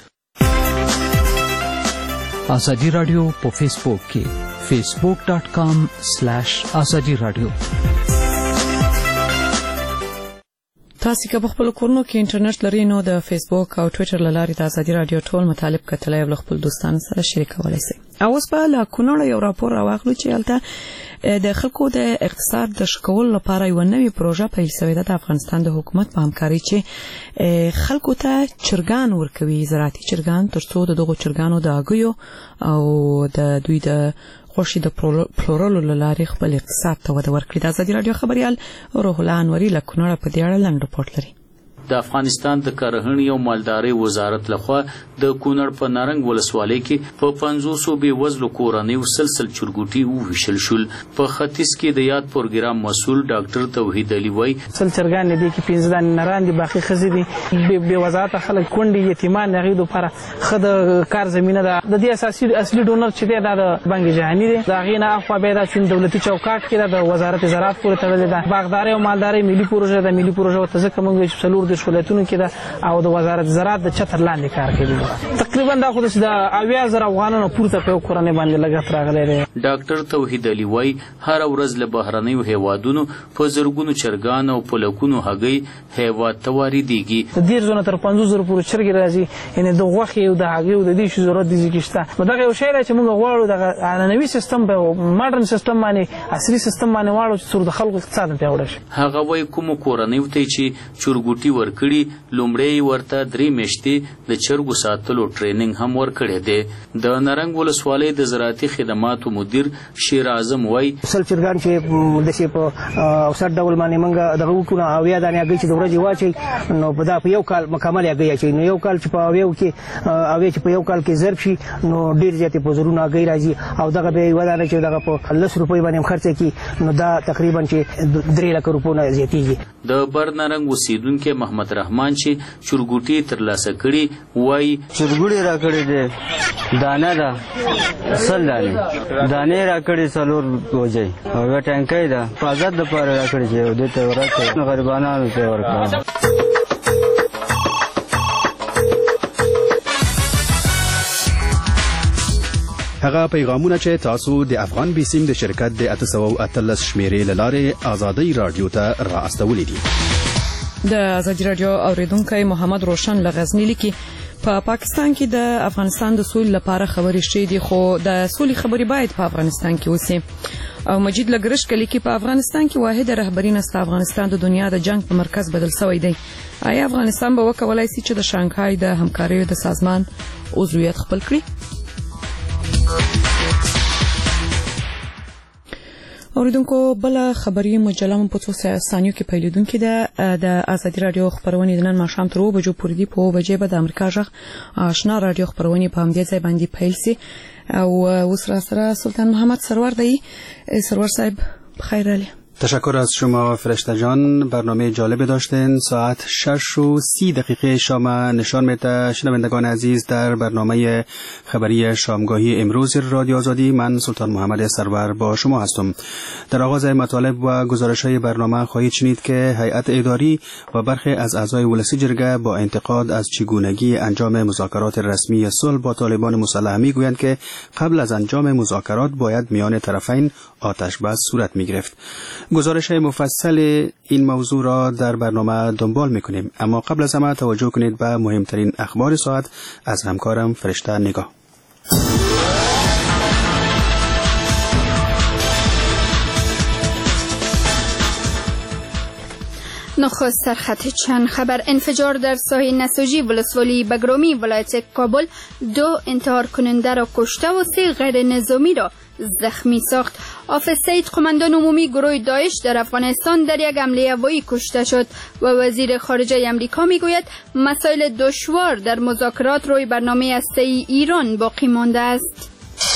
آزادی رادیو په فیسبوک کې facebook.com/azadi radio. تاسو که په خپل کورونو کې انټرنیټ لرئ نو د فیسبوک او ټوئیټر لارې د آزادی رادیو ټول مطالب کتلای او خپل دوستانو سره شریکولای شئ. اوس په لا کونړ یو راپور راوغلو چې الته د خلکو د اقتصاد د شکول لپاره یو نوې پروژه پیل شوې ده د افغانستان د حکومت په همکاري چې خلکو ته چرګان ورکوي، زراعتي چرګان، ترڅو دغه چرګانو د اګیو او د دوی د خوشي د پلورلو لارې خپل اقتصاد ته وده ورکړي. د آزادي رادیو خبريال روح الله انوري له کونړ په دې اړه لاندې رپورټ لري. د افغانستان د کرهڼې او مالدارۍ وزارت لخوا د کونړ په نارنګ ولسوالۍ کې په 500 بې وزلو کورنیو سلسل چرګوټي وویشل شول. په ختیځ کې د یاد پروګرام مسؤل ډاکټر توحید علي وای سل چرګان دي کې 15 دانې نران دي، باقي خزي دي بې وزارت خلک کونډي یتیمان هغه لپاره خد کار زمينه ده. د دې اصلي ډونر چې دی د بانک جهاني دی، دا غینه اخوا به د دولتي چوکاټ کې د وزارت زراعت پورې تړلې ده. باغداري او مالداري ملي پروژه ده. ملي پروژه ته ځکه موږ چې څلور د شولتونو کې ده او د وزارت زراعت د چتر لاندې کار کوي. تقریبا دا خو د 80,000 افغانانو پورته په کورنۍ باندې لګښت راغلی دی. ډاکټر توحید علي وای هر ورځ له بهرنیو هیوادونو په زرګونو چرګان او په لکونو هګۍ هیواد ته واردېږي. د 10,000 تر 50,000 پورې چرګې راځي، یعنې د غوښې او د هګۍ او د دې شي ضرورت دي چې شته. نو دغه یو شی دی چې موږ غواړو د نوي سیستم په ماډرن سیستم باندې عصري سیستم باندې غواړو چې څو د خلکو اقتصاد پیاوړی شي. هغه وای کوم کورنۍ ته چې چرګوټي ورکړي لومړی ورته 3 میاشتې د چرګو ساتلو ټریننګ هم ورکړی دی. د نارنګ ولسوالۍ د زراعتي خدماتو مدیر شیر اعظم وای سل چرګان چې د شي په اوسط ډول باندې موږ دغه وکړو او یا دانه هغه چې د ورځې واچي نو په دا په یو کال مکمل هغه چې نو یو کال چې په یو کې او چې په یو کال کې ضرب شي نو ډیر زیاتې په زرونه هغه راځي او دغه به ودانه چې دغه په 10 روپۍ باندې خرڅ کی نو دا تقریبا چې 3 لک روپۍ نه زیاتېږي. د برنارنګ اوسیدونکو محمد رحمان چې چرګوټي ترلاسه کړي وای چرګوټي را کړی دی دانه دا اصل دانه را کړی څلور وځي او ټانکې دا پازاد د پاره را کړی چې د ته ورته غریبانو ته ورکړه. هغه پیغامونه چې تاسو د افغان بیسیم د شرکت د 813 شمیرې لاره آزادۍ رادیو ته را استولې دي. د ازادي رادیو اوریدونکو محمد روشن لغزنی لیکي په پاکستان کې د افغانستان د سولې لپاره خبرې شې دي خو د سولې خبرې باید په افغانستان کې وسی او مجید لګرش کلی کې په افغانستان کې واحد رهبری نست افغانستان د دنیا د جنگ په مرکز بدل شوی دی آیا افغانستان به وکولای شي چې د شانګهای د همکارۍ د سازمان عضویت خپل کړي اوریدونکو بل خبري مجله په څو ثانیو کې پیلېدونکې ده د ازادي رادیو خبرونه د نن ماښام تر 2 بجو پورې دی په بجې به د امریکا ژغ آشنا رادیو خبرونه په همدې ځای باندې پیل سي او وسره سره سلطان محمد سرور دی سرور صاحب بخیر علی تشکر از شما فرشته جان. برنامه جالب داشتین. ساعت 6:30 شام نشان میده. شنوندگان عزیز در برنامه خبری شامگاهی امروز رادیو آزادی من سلطان محمد سرور با شما هستم. در آغاز مطالب و گزارش‌های برنامه خواهید شنید که هیئت اداری و برخی از اعضای ولسی جرگه با انتقاد از چگونگی انجام مذاکرات رسمی صلح با طالبان مسلح میگویند که قبل از انجام مذاکرات باید میان طرفین آتش بس صورت میگرفت. گزارش مفصل این موضوع را در برنامه دنبال میکنیم، اما قبل از همه توجه کنید به مهمترین اخبار ساعت از همکارم فرشته نگاه. نخست سرخط چند خبر. انفجار در ساحل نساجی ولسوالی بگرامی ولایت کابل 2 انتحار کننده را کشته و 3 غیر نظامی را زخمی ساخت. حافظ سعید قماندان عمومی گروه داعش در افغانستان در یک حمله هوایی کشته شد و وزیر خارجه امریکا میگوید مسائل دشوار در مذاکرات روی برنامه هسته‌ای ایران باقی مانده است.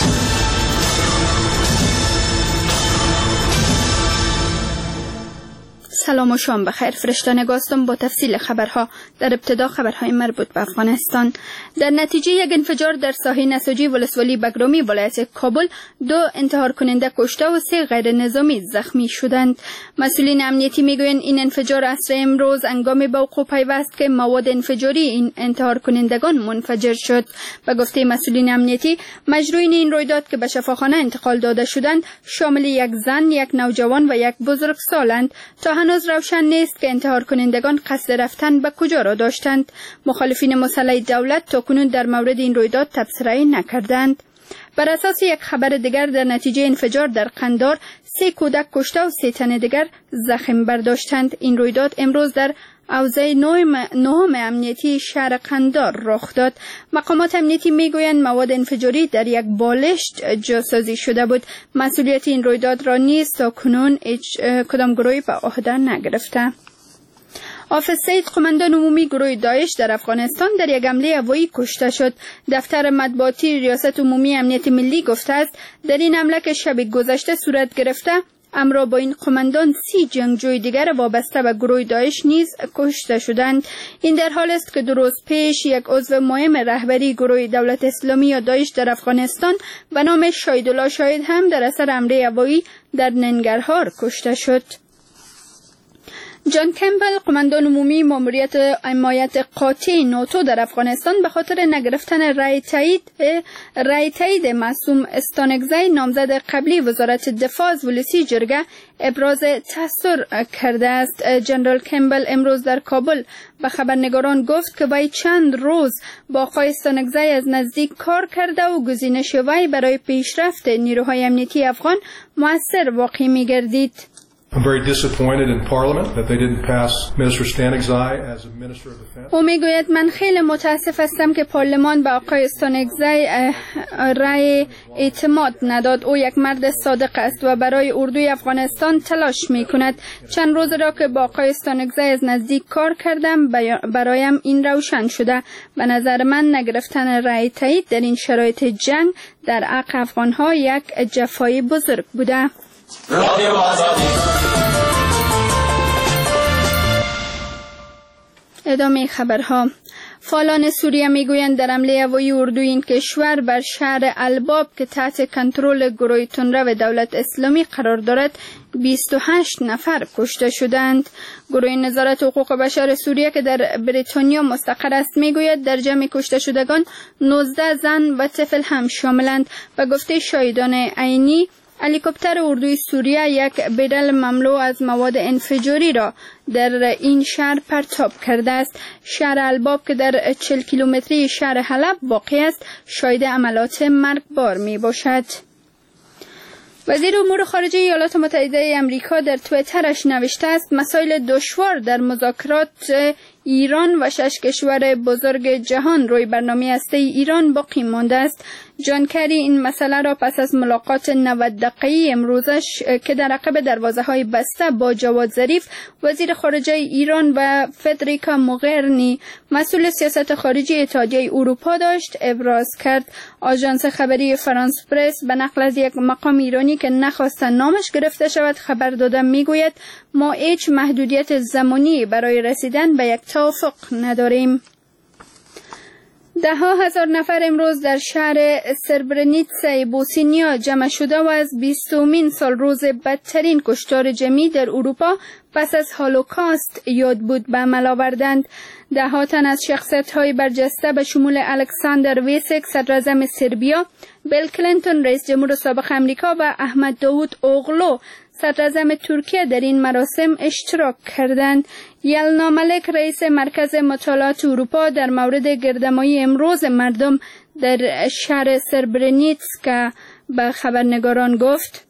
سلام و شام بخیر. فرشته نگاستم با تفصیل خبرها. در ابتدا خبرهای مربوط به افغانستان. در نتیجه یک انفجار در ساحل نساجی ولسوالی بگرامی ولایت کابل 2 انتحار کننده کشته و 3 غیر نظامی زخمی شدند. مسئولین امنیتی میگویند این انفجار عصر امروز هنگام به وقوع پیوست که مواد انفجاری این انتحار کنندگان منفجر شد. به گفته مسئولین امنیتی مجروحین این رویداد که به شفاخانه انتقال داده شدند شامل یک زن، یک نوجوان و یک بزرگسالند. تا هنوز روشن نیست که انتحار کنندگان قصد رفتن به کجا را داشتند. مخالفین مسلح دولت تاکنون در مورد این رویداد تبصره نکردند. بر اساس یک خبر دیگر در نتیجه انفجار در قندار 3 کودک کشته و 3 تن دیگر زخم برداشتند. این رویداد امروز در حوزه 9 امنیتی شهر قندار رخ داد. مقامات امنیتی میگویند مواد انفجاری در یک بالشت جاسازی شده بود. مسئولیت این رویداد را نیز تاکنون کدام گروهی به عهده نگرفته. حافظ سعید قماندان عمومی گروه داعش در افغانستان در یک حمله هوایی کشته شد. دفتر مطبوعاتی ریاست عمومی امنیت ملی گفته است در این حمله که شب گذشته صورت گرفته همراه با این قماندان 30 جنگجوی دیگر وابسته به گروه داعش نیز کشته شدند. این در حال است که 2 روز پیش یک عضو مهم رهبری گروه دولت اسلامی یا داعش در افغانستان به نام شاهدالله شاهد هم در اثر حمله هوایی در ننگرهار کشته شد. جان کمبل قماندان عمومی ماموریت حمایت قاطع ناتو در افغانستان به خاطر نگرفتن رای تایید معصوم استانکزی نامزد قبلی وزارت دفاع از ولسی جرگه ابراز تأثیر کرده است. جنرال کمبل امروز در کابل به خبرنگاران گفت که وی چند روز با آقای استانکزی از نزدیک کار کرده و گزینش وی برای پیشرفت نیروهای امنیتی افغان مؤثر واقع می‌گردید. I'm very disappointed in Parliament that they didn't pass Minister Stanigzai as a Minister of Defense. او میگوید من خیلی متاسف هستم که پارلمان به آقای استانکزی رای اعتماد نداد. او یک مرد صادق است و برای اردوی افغانستان تلاش میکند. چند روز را که با آقای استانکزی از نزدیک کار کردم برایم این روشن شده. به نظر من نگرفتن رای تایید در این شرایط جنگ در حق افغانها یک جفای بزرگ بوده. ادامه خبرها. فعالان سوریه میگویند در حمله هوایی اردوی این کشور بر شهر الباب که تحت کنترل گروه تندرو دولت اسلامی قرار دارد 28 نفر کشته شدند. گروه نظارت حقوق بشر سوریه که در بریتانیا مستقر است میگوید در جمع کشته شدگان 19 زن و طفل هم شاملند. و گفته شاهدان عینی هلیکوپتر اردوی سوریه یک بدل مملو از مواد انفجاری را در این شهر پرتاب کرده است. شهر الباب که در 40 کیلومتری شهر حلب واقع است شاهد عملیات مرگبار می باشد. وزیر امور خارجه ایالات متحده آمریکا در توییترش نوشته است مسائل دشوار در مذاکرات ایران و 6 کشور بزرگ جهان روی برنامه هسته‌ای ایران باقی مانده است. جان کری این مسئله را پس از ملاقات 90 دقیقه‌ای امروزش که در عقب دروازه‌های بسته با جواد ظریف وزیر خارجه ایران و فدریکا موغرینی مسئول سیاست خارجی اتحادیه اروپا داشت ابراز کرد. آژانس خبری فرانس پرس به نقل از یک مقام ایرانی که نخواست نامش گرفته شود خبر داده میگوید ما هیچ محدودیت زمانی برای رسیدن به یک توافق نداریم. ده ها هزار نفر امروز در شهر سربرنیتسا بوسنیا جمع شده و از 20مین سال روز بدترین کشتار جمعی در اروپا پس از هولوکاست یاد بود به عمل آوردند. ده ها تن از شخصیت‌های برجسته به شمول الکساندر ویسک صدراعظم سربیا، بیل کلینتون رئیس جمهور سابق آمریکا و احمد داوود اوغلو صدراعظم ترکیه در این مراسم اشتراک کردند. یلنا ملک رئیس مرکز مطالعات اروپا در مورد گردهمایی امروز مردم در شهر سربرنیتسکا به خبرنگاران گفت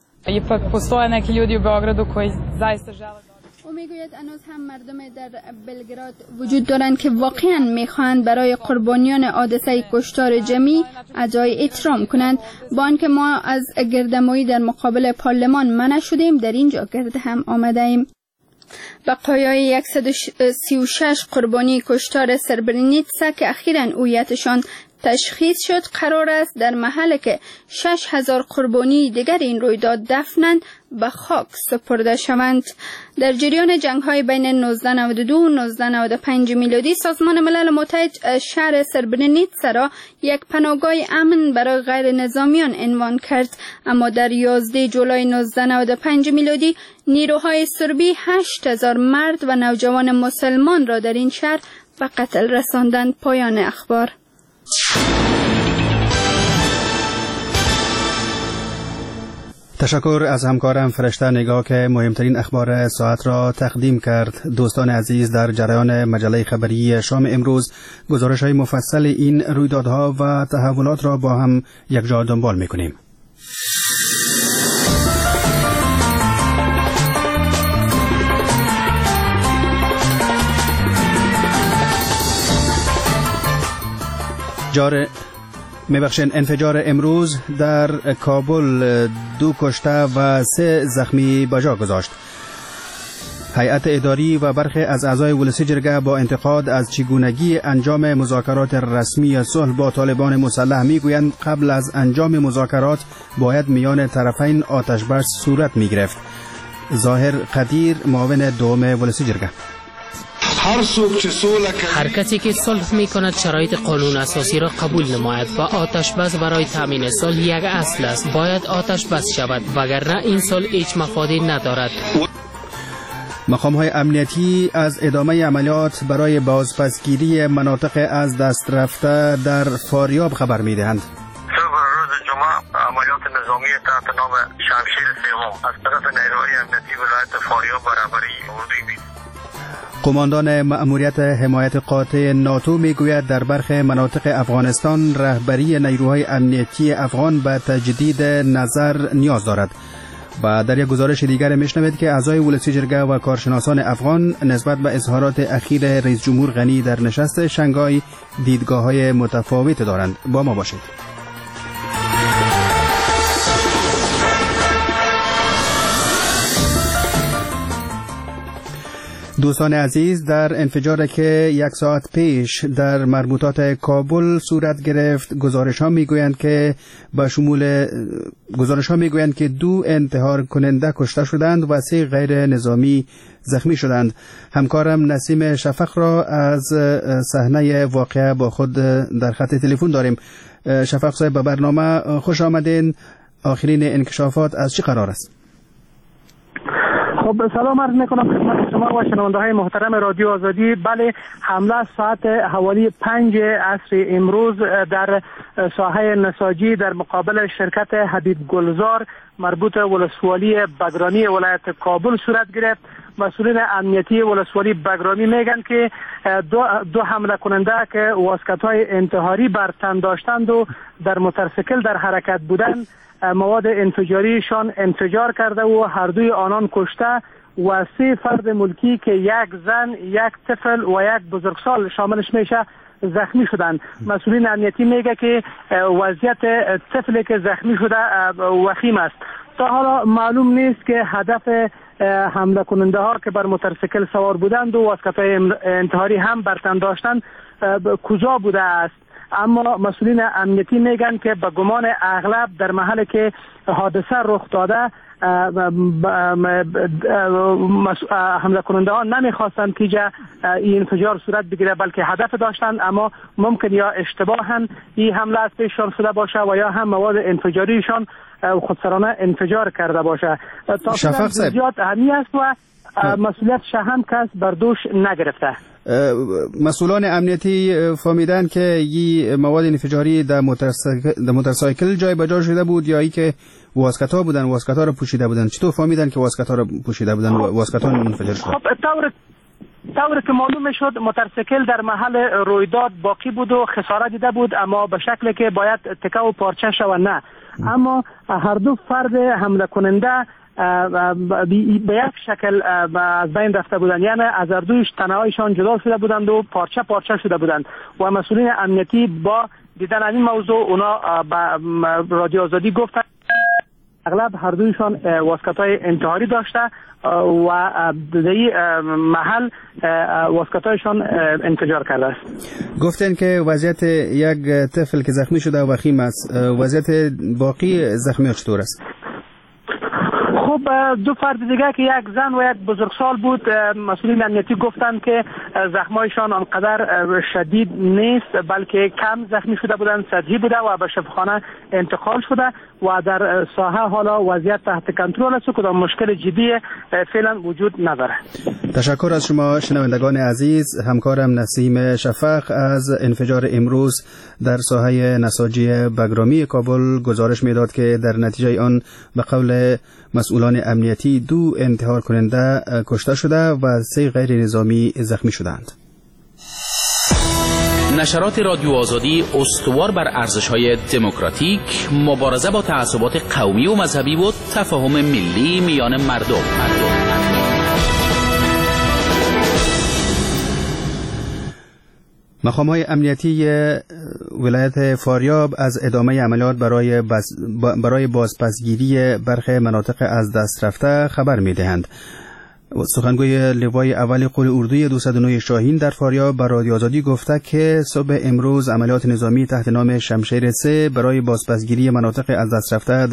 او میگوید هنوز هم مردم در بلگراد وجود دارند که واقعا میخواهند برای قربانیان حادثه کشتار جمعی ادای احترام کنند. با آنکه ما از گردهمایی در مقابل پارلمان منع شدیم در اینجا گرد هم آمده ایم. بقایای 136 قربانی کشتار سربرنیتسا که اخیراً هویتشان تشخیص شد قرار است در محل که 6000 قربانی دیگر این رویداد دفنند به خاک سپرده شوند. در جریان جنگ‌های بین 1992 و 1995 میلادی سازمان ملل متحد شهر سربرنیتسا را یک پناهگاه امن برای غیر نظامیان عنوان کرد، اما در 11 جولای 1995 میلادی نیروهای سربی 8000 مرد و نوجوان مسلمان را در این شهر به قتل رساندند. پایان اخبار. تشکر از همکارم فرشته نگاه که مهمترین اخبار ساعت را تقدیم کرد. دوستان عزیز، در جریان مجله خبری شام امروز گزارش های مفصل این رویدادها و تحولات را با هم یکجا دنبال می‌کنیم. انفجار امروز در کابل 2 کشته و 3 زخمی به جا گذاشت. هیئت اداری و برخی از اعضای ولسی جرگه با انتقاد از چگونگی انجام مذاکرات رسمی صلح با طالبان مسلح میگویند قبل از انجام مذاکرات باید میان طرفین آتش بس صورت میگرفت. ظاهر قدیر، معاون دوم ولسی جرگه: هر کسی که صلح می کند شرایط قانون اساسی را قبول نماید و آتش بس برای تامین صلح یک اصل است. باید آتش بس شود وگرنه این صلح هیچ مفادی ندارد. مقام‌های امنیتی از ادامه عملیات برای بازپسگیری مناطق از دست رفته در فاریاب خبر می‌دهند. روز جمعه عملیات نظامی تحت نام شمشیر سوم از طرف نیروهای امنیتی ولایت فاریاب برابری اردوی قماندان مأموریت حمایت قاطع ناتو میگوید در برخی مناطق افغانستان رهبری نیروهای امنیتی افغان به تجدید نظر نیاز دارد. و در یک گزارش دیگر میشنوید که اعضای ولسی جرگه و کارشناسان افغان نسبت به اظهارات اخیر رئیس جمهور غنی در نشست شنگهای دیدگاه‌های متفاوت دارند. با ما باشید. دوستان عزیز، در انفجاری که 1 ساعت پیش در مربوطات کابل صورت گرفت، گزارش ها میگویند که 2 انتحار کننده کشته شدند و 3 غیر نظامی زخمی شدند. همکارم نسیم شفق را از صحنه واقعه با خود در خط تلفن داریم. شفق صاحب، به برنامه خوش آمدین. آخرین انکشافات از چه قرار است؟ خب سلام عرض میکنم خدمت شما و شنونده های محترم رادیو آزادی. بله، حمله ساعت حوالی 5 عصر امروز در ساحه نساجی در مقابل شرکت حبیب گلزار مربوط ولسوالی بگرامی ولایت کابل صورت گرفت. مسئولین امنیتی ولسوالی بگرامی میگن که دو حمله کننده که واسکت‌های انتحاری بر تن داشتند و در موتورسیکل در حرکت بودند مواد انفجاریشان انفجار کرده و هر دوی آنان کشته و 3 فرد ملکی که یک زن، یک طفل و یک بزرگسال شاملش میشه زخمی شدند. مسئولین امنیتی میگه که وضعیت طفلی که زخمی شده وخیم است. تا حالا معلوم نیست که هدف حمله کننده ها که بر موتورسیکل سوار بودند و واسکت‌های انتحاری هم بر تن داشتند کجا بوده است. اما مسئولین امنیتی میگن که به گمان اغلب در محلی که حادثه رخ داده حمله کننده ها نمیخواستند که این انفجار صورت بگیره، بلکه هدف داشتند، اما ممکن یا اشتباها این حمله از پیششان شده باشه و یا هم مواد انفجاریشان خودسرانه انفجار کرده باشه. شفاق صاحب زیاد اهمی است و مسئولیت هم کس بر دوش نگرفته. مسئولان امنیتی فهمیدن که این مواد انفجاری در موتورسایکل جای بجا شده بود یا ای که واسکت‌ها بودن، واسکت‌ها رو پوشیده بودن؟ چطور فهمیدن که واسکت‌ها رو پوشیده بودن و واسکت‌ها منفجر شد؟ خب طور که معلوم شد موتورسیکل در محل رویداد باقی بود و خسارت دیده بود، اما به شکلی که باید تکه و پارچه شود نه. اما هر دو فرد حمله کننده به یک شکل از بین رفته بودند، یعنی از هر دویش تنهایشان جدا شده بودند و پارچه پارچه شده بودند و مسئولین امنیتی با دیدن این موضوع اونا به رادیو آزادی گفتند اغلب هر دویشان واسکت‌های انتحاری داشته و در محل واسکت‌هایشان انفجار کرده است. گفتن که وضعیت یک طفل که زخمی شده و وخیم است، وضعیت باقی زخمی‌ها چطور است؟ خب 2 فرد دیگه که یک زن و یک بزرگسال بود، مسئولین امنیتی گفتند که زخمایشان آنقدر شدید نیست، بلکه کم زخمی شده بودند، سطحی بوده و به شفاخانه انتقال شده و در ساحه حالا وضعیت تحت کنترل است و کدام مشکل جدی فعلا وجود نداره. تشکر از شما شنوندگان عزیز. همکارم نسیم شفق از انفجار امروز در ساحه نساجی بگرامی کابل گزارش میداد که در نتیجه آن به قول مسئولان امنیتی 2 انتحار کننده کشته شده و 3 غیر نظامی زخمی شدند. نشرات رادیو آزادی استوار بر ارزش‌های دموکراتیک، مبارزه با تعصبات قومی و مذهبی و تفاهم ملی میان مردم. مقام‌های امنیتی ولایت فاریاب از ادامه عملیات برای بازپسگیری برخی مناطق از دست رفته خبر می‌دهند. سخنگوی لوای اول قول اردوی 209 شاهین در فاریاب به رادیو آزادی گفته که صبح امروز عملیات نظامی تحت نام شمشیر 3 برای بازپسگیری مناطق از دست رفته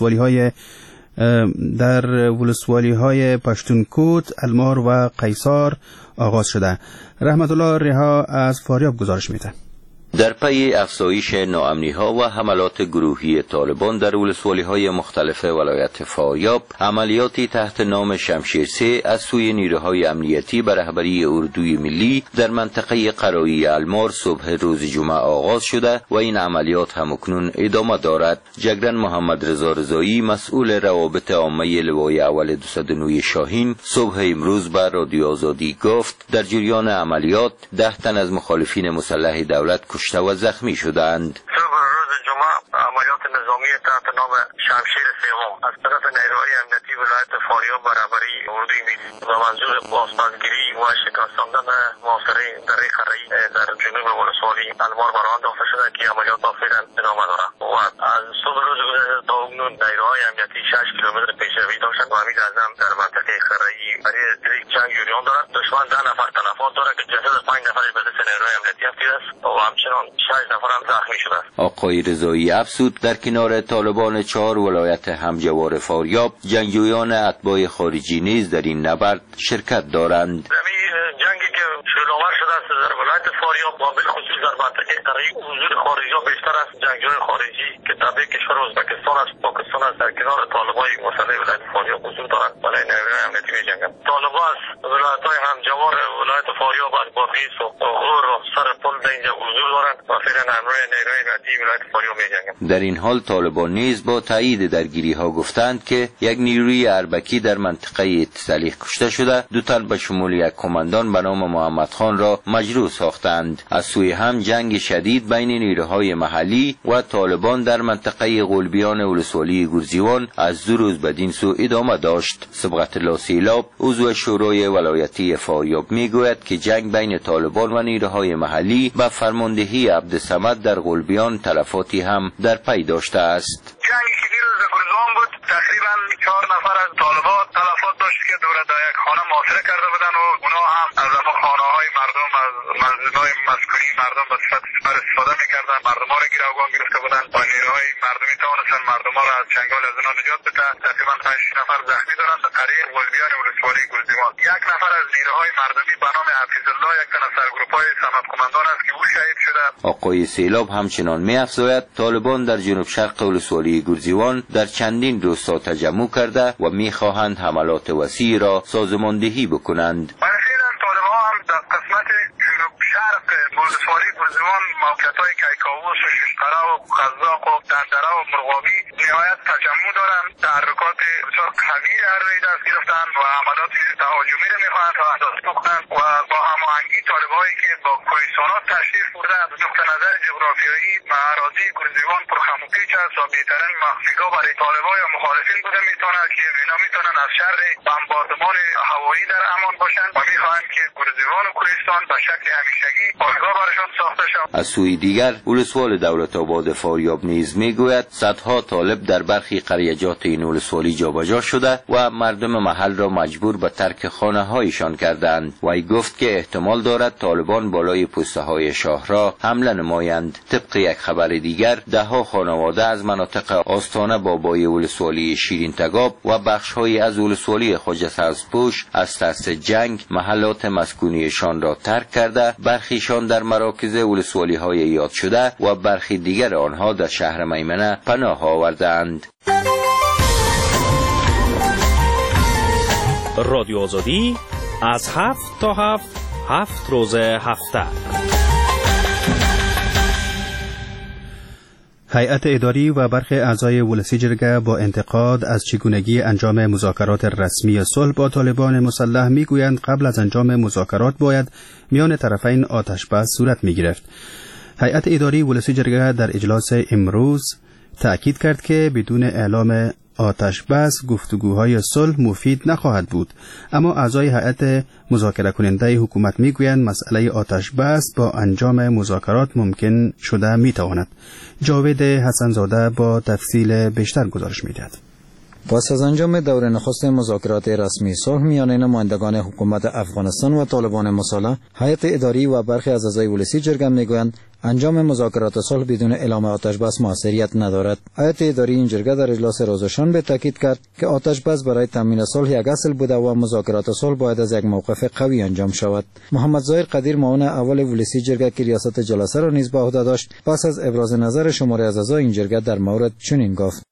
در ولسوالی‌های پشتونکوت، المار و قیصار آغاز شده. رحمت الله رها از فاریاب گزارش میده. در پی افزایش ناامنی‌ها و حملات گروهی طالبان در ولسوالی‌های مختلف ولایت فاریاب، عملیاتی تحت نام شمشیر 3 از سوی نیروهای امنیتی به رهبری اردوی ملی در منطقه قرایی المار صبح روز جمعه آغاز شده و این عملیات همکنون ادامه دارد. جگرن محمد رضا رضایی مسئول روابط عامه لوای اول 209 شاهین صبح امروز به رادیو آزادی گفت در جریان عملیات 10 تن از مخالفین مسلح دولت کشته و زخمی شدند. روز جمعه عملیات نظامی تحت نام شمشیر 3 از طرف نیروهای امنیتی ولایت فاریاب به رهبری اردوی ملی و منظور بازپسگیری و شکستاندن محاصره دره قرایی در جنوب ولسوالی المار برآمد انداخته شده که عملیات فعلا ادامه دارد و از صبح روز گذشته تا اکنون نیروهای امنیتی 6 کیلومتر پیشروی داشتند و امید اعظم در منطقه قرایی برای جنگ جریان دارد. دشمن 10 نفر تلفات دارد که جسد 5 نفر به دست نیروهای امنیتی افتیده است و همچنان 6 نفر هم زخمی شده است. آقای رضایی افزود در کنار طالبان 4 ولایت همجوار فاریاب جنگجویان اتباع خارجی نیز در این نبرد شرکت دارند. جنگی که شلوغ شده است در ولایت فاریاب و بالخصوص در منطقه قره‌ای حضور خارجی‌ها بیشتر است. جنگجوی خارجی که تابع کشور ازبکستان است، پاکستان است، در کنار طالبان مسئله ولایت فاریاب حضور دارند. برای نیروهای امنیتی می‌جنگند. طالبان از ولایت‌های همجوار ولایت فاریاب از بادغیس و غور و سر پل در اینجا حضور دارند و فعلا همراه نیروهای امنیتی ولایت فاریاب می‌جنگند. در این حال طالبان نیز با تایید درگیری‌ها گفتند که یک نیروی اربکی در منطقه اتصالی کشته شده، دو تن به شمول یک کماندان به نام محمد خان را مجروح ساختند. از سوی هم جنگ شدید بین نیروهای محلی و طالبان در منطقه غلبیان ولسوالی گرزیوان از دو روز بدین سو ادامه داشت. صبغت الله سیلاب عضو شورای ولایتی فاریاب میگوید که جنگ بین طالبان و نیروهای محلی به فرماندهی عبدالصمد در غلبیان تلفاتی هم در پی داشته است. جنگی که دیروز در گرزیوان بود تقریبا 4 نفر از طالبان تلفات داشت که دور در یک خانه محاصره کرده بودن و اونا هم از خانه‌های مردم، از منزل‌های مسکونی مردم به صفت سپر استفاده می‌کردن. مردم‌ها را گروگان گرفته بودن و نیروهای مردمی توانستن مردم‌ها را از چنگال از اونا نجات بدن. تقریبا 5 نفر زخمی دارند در قریه غلبیان ولسوالی گرزیوان. یک نفر از نیروهای مردمی به نام حفیظالله، یک تن از سرگروپ‌های صمد قماندان است که او شهید شده. آقای سیلاب همچنان می‌افزاید طالبان در جنوب شرق ولسوالی گرزیوان در چندین روستا تجمع کرده و می‌خواهند حملات وسیع را سازماندهی بکنند. طالبان هم در قسمت جنوب شرق ولسوالی گرزیوان موقعیت‌های کیکاووس و ششقره و قزاق و دندره و مرغابی نهایت تجمع دارند. تحرکات بسیار قوی روی دست گرفتند و عملیات تهاجمی را می‌خواهند تا اندازه بکنند و با هماهنگی طالب‌هایی که با کوهستانات تشریف برده از نقطه نظر جغرافیایی و اراضی گرزیوان پرخم و پیچ است و بهترین مخفیگاه برای طالبان یا مخالفین بوده می‌تواند که اینا می‌تونن از شر بمباردمان هوایی در امان باشند و می‌خواهند که گرزیوان و کوهستان به شکل همیشگی پایگاه برایشان ساخته شود. از سوی دیگر ولسوال دولت آباد فاریاب نیز میگوید صدها طالب در برخی قریجات این ولسوالی جابجا شده و مردم محل را مجبور به ترک خانه‌هایشان کردند. وی گفت که احتمال دارد طالبان بالای پسته‌های شهر را حمله نمایند. طبق یک خبر دیگر ده‌ها خانواده از مناطق آستانه بابای ولسوالی شیرین تگاب و بخش‌هایی از ولسوالی خواجه سبزپوش از ترس جنگ محلات مسکونیشان را ترک کرده، برخیشان در مراکز ولسوالی‌های یاد شده و برخی دیگر آنها در شهر میمنه پناه آوردند. رادیو آزادی از 7 تا 7 روز هفته. هیئت اداری و برخی اعضای ولسی جرگه با انتقاد از چگونگی انجام مذاکرات رسمی صلح با طالبان مسلح میگویند قبل از انجام مذاکرات باید میان طرفین آتش بس صورت میگرفت. هیئت اداری ولسی جرگه در اجلاس امروز تأکید کرد که بدون اعلام آتش بس گفتگوهای صلح مفید نخواهد بود، اما اعضای هیئت مذاکره کننده حکومت میگویند مسئله آتش بس با انجام مذاکرات ممکن شده میتواند. جاوید حسنزاده با تفصیل بیشتر گزارش میدهد. پس از انجام دور نخست مذاکرات رسمی صلح میان نمایندگان حکومت افغانستان و طالبان مسلح، هیئت اداری و برخی از اعضای ولسی جرگه میگویند انجام مذاکرات صلح بدون اعلام آتش بس موثریت ندارد. هیئت اداری این جرگه در اجلاس روزشان به تاکید کرد که آتش بس برای تامین صلح یک اصل بوده و مذاکرات صلح باید از یک موقف قوی انجام شود. محمد ظاهر قدیر معاون اول ولسی جرگه که ریاست جلسه را نیز به عهده داشت، پس از ابراز نظر شماری از اعضای این جرگه در مورد چنین گفت: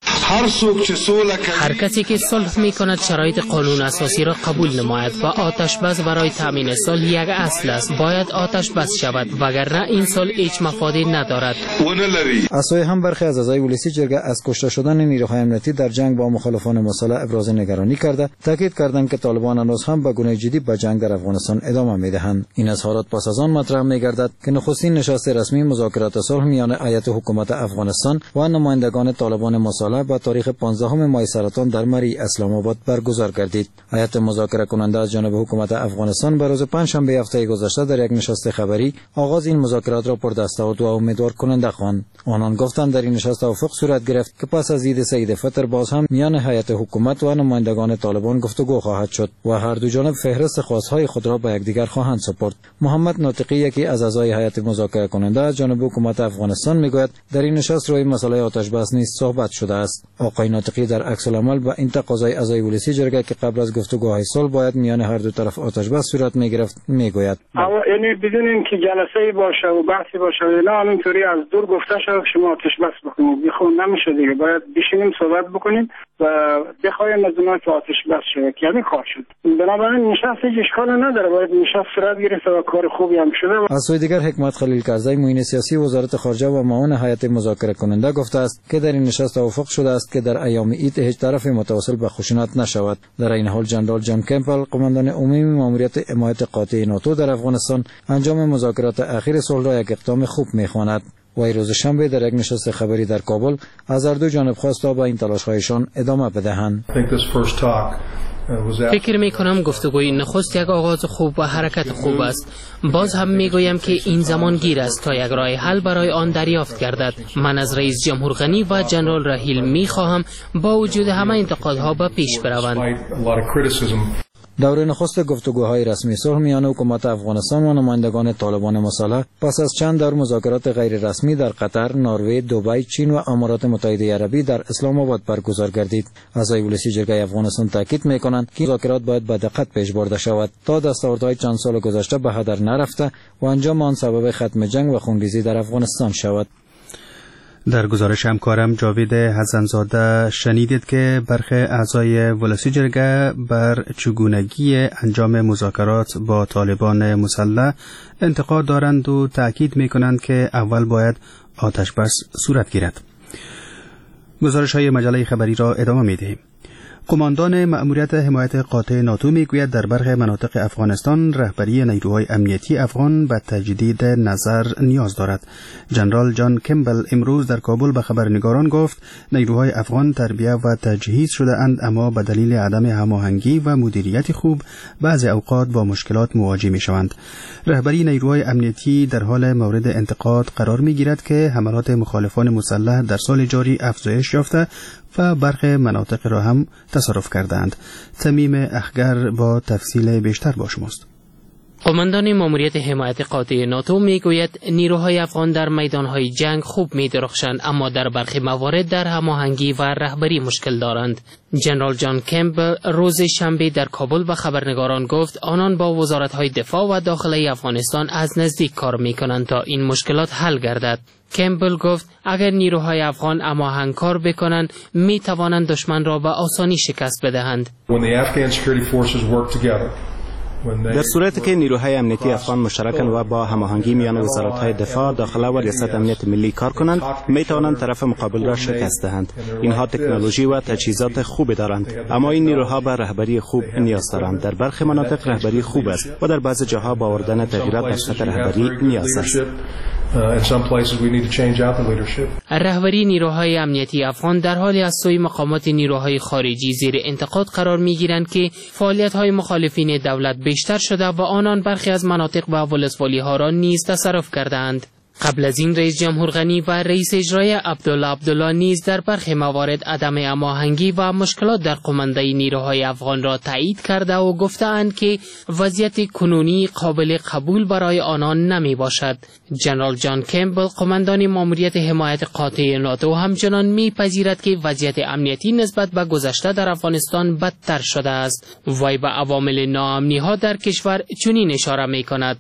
هر کسی که صلح می کند شرایط قانون اساسی را قبول نماید و آتش بس برای تامین صلح یک اصل است. باید آتش بس شود وگرنه این صلح هیچ مفادی ندارد. از سوی هم برخی از اعضای ولسی جرگه از کشته شدن نیروهای امنیتی در جنگ با مخالفان مسلح ابراز نگرانی کرده، تاکید کردند که طالبان هنوز هم به گونه جدی به جنگ در افغانستان ادامه میدهند. این اظهارات پس از آن مطرح میگردد که نخستین نشست رسمی مذاکرات صلح میان هیئت حکومت افغانستان و نمایندگان طالبان مسلح با تاریخ 15 ماه سرطان در مری اسلام آباد برگزار گردید. هیئت مذاکره کننده از جانب حکومت افغانستان به روز پنجشنبه هفته گذشته در یک نشست خبری آغاز این مذاکرات را پردستاورد و امیدوار کننده خواند. آنان گفتند در این نشست توافق صورت گرفت که پس از عید سید فطر باز هم میان هیئت حکومت و نمایندگان طالبان گفتگو خواهد شد و هر دو جانب فهرست خواستهای خود را به یکدیگر خواهند سپرد. محمد ناطقی یکی از اعضای هیئت مذاکره کننده از جانب حکومت افغانستان میگوید در این نشست روی مسئله آتش بس نیز صحبت شده است. آقای ناطقی در عکس العمل به این تقاضای اعضای ولسی جرگه که قبل از گفتگوهای صلح باید میان هر دو طرف آتش بس صورت میگرفت میگوید. یعنی بدون اینکه جلسه باشه و بحثی باشه نه همینطوری از دور گفته شد شما آتش بس بکنید بخون نمیشه دیگه، باید بشینیم صحبت بکنیم و بخوایم از اونها که آتش بس شده که همین کار شد. بنابراین نشست هیچ اشکال نداره، باید نشست صورت گرفته و کار خوبی هم شده. از سوی دیگر حکمت خلیل کرزی معین سیاسی وزارت خارجه و معاون هیئت مذاکره کننده گفته است که در این نشست توافق شده است که در ایام عید هیچ طرف متوسل به خشونت نشود. در این حال جنرال جان کمپل قماندان عمومی ماموریت حمایت قاطع ناتو در افغانستان انجام مذاکرات اخیر صلح را یک اقدام خوب می‌خواند. و روز شنبه در یک نشست خبری در کابل از هر دو جانب خواست تا به این تلاش‌هایشان ادامه بدهند. فکر می کنم گفتگوی نخست یک آغاز خوب و حرکت خوب است. باز هم می گویم که این زمان گیر است تا یک راه حل برای آن دریافت گردد. من از رئیس جمهور غنی و جنرال رحیل می خواهم با وجود همه انتقادها به پیش بروند. دور نخست گفتگوهای رسمی صلح میان حکومت افغانستان و نمایندگان طالبان مسلح پس از چند دور مذاکرات غیر رسمی در قطر، نروژ، دبی، چین و امارات متحده عربی در اسلام آباد برگزار گردید. اعضای ولسی جرگه افغانستان تاکید میکنند که مذاکرات باید به دقت پیش برده شود تا دستاوردهای چند سال گذشته به هدر نرفته و انجام آن سبب ختم جنگ و خونریزی در افغانستان شود. در گزارش همکارم جاوید حسن‌زاده شنیدید که برخی اعضای ولسی جرگه بر چگونگی انجام مذاکرات با طالبان مسلح انتقاد دارند و تأکید می‌کنند که اول باید آتش بس صورت گیرد. گزارش‌های مجله خبری را ادامه می‌دهیم. قماندان مأموریت حمایت قاطع ناتو میگوید در برخی مناطق افغانستان رهبری نیروهای امنیتی افغان به تجدید نظر نیاز دارد. جنرال جان کمبل امروز در کابل به خبرنگاران گفت نیروهای افغان تربیت و تجهیز شده اند، اما به دلیل عدم هماهنگی و مدیریت خوب بعضی اوقات با مشکلات مواجه می شوند. رهبری نیروهای امنیتی در حال مورد انتقاد قرار می گیرد که حملات مخالفان مسلح در سال جاری افزایش یافته و برخی مناطق را هم تصرف کردند. تمیم اخگر با تفصیل بیشتر با شماست. قماندان ماموریت حمایت قاطع ناتو میگوید نیروهای افغان در میدانهای جنگ خوب می‌درخشند، اما در برخی موارد در هماهنگی و رهبری مشکل دارند. جنرال جان کمبل روز شنبه در کابل به خبرنگاران گفت آنان با وزارت‌های دفاع و داخلی افغانستان از نزدیک کار می‌کنند تا این مشکلات حل گردد. کمبل گفت اگر نیروهای افغان هماهنگ کار بکنند می‌توانند دشمن را به آسانی شکست بدهند. در صورتی که نیروهای امنیتی افغان مشترکاً و با هماهنگی میان وزارت‌های دفاع، داخله و ریاست امنیت ملی کار کنند، می‌توانند طرف مقابل را شکست دهند. اینها تکنولوژی و تجهیزات خوبی دارند، اما این نیروها به رهبری خوب نیاز دارند. در برخی مناطق رهبری خوب است و در بعضی جاها با آوردن تغییرات در سطح رهبری نیاز است. رهبری نیروهای امنیتی افغان در حالی از سوی مقامات نیروهای خارجی زیر انتقاد قرار می‌گیرند که فعالیت‌های مخالفین دولت بیشتر شده و آنان برخی از مناطق و ولسوالی‌ها را نیز تصرف کردند. قبل از این رئیس جمهور غنی و رئیس اجرایی عبدالله نیز در برخی موارد عدم هماهنگی و مشکلات در قماندهی نیروهای افغان را تایید کرده و گفتند که وضعیت کنونی قابل قبول برای آنان نمی باشد. جنرال جان کمبل قماندان ماموریت حمایت قاطع ناتو همچنان میپذیرد که وضعیت امنیتی نسبت به گذشته در افغانستان بدتر شده است. وی به عوامل ناامنی‌ها در کشور چنین اشاره می‌کند.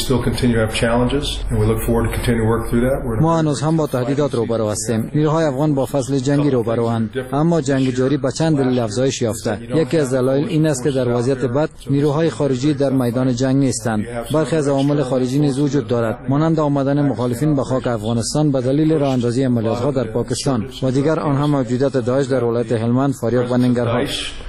ما هنوز هم با تهدیدات روبرو هستیم. نیروهای افغان با فصل جنگی روبروند، اما جنگ جاری به چند دلیل افزایش یافته. یکی از دلایل این است که در وضعیت بد نیروهای خارجی در میدان جنگ نیستند. برخی از عوامل خارجی نیز وجود دارد، مانند آمدن مخالفین به خاک افغانستان به دلیل راه اندازی عملیات‌ها در پاکستان و دیگر آنها موجودیت داعش در ولایت هلمند، فاریاب و ننگرهار.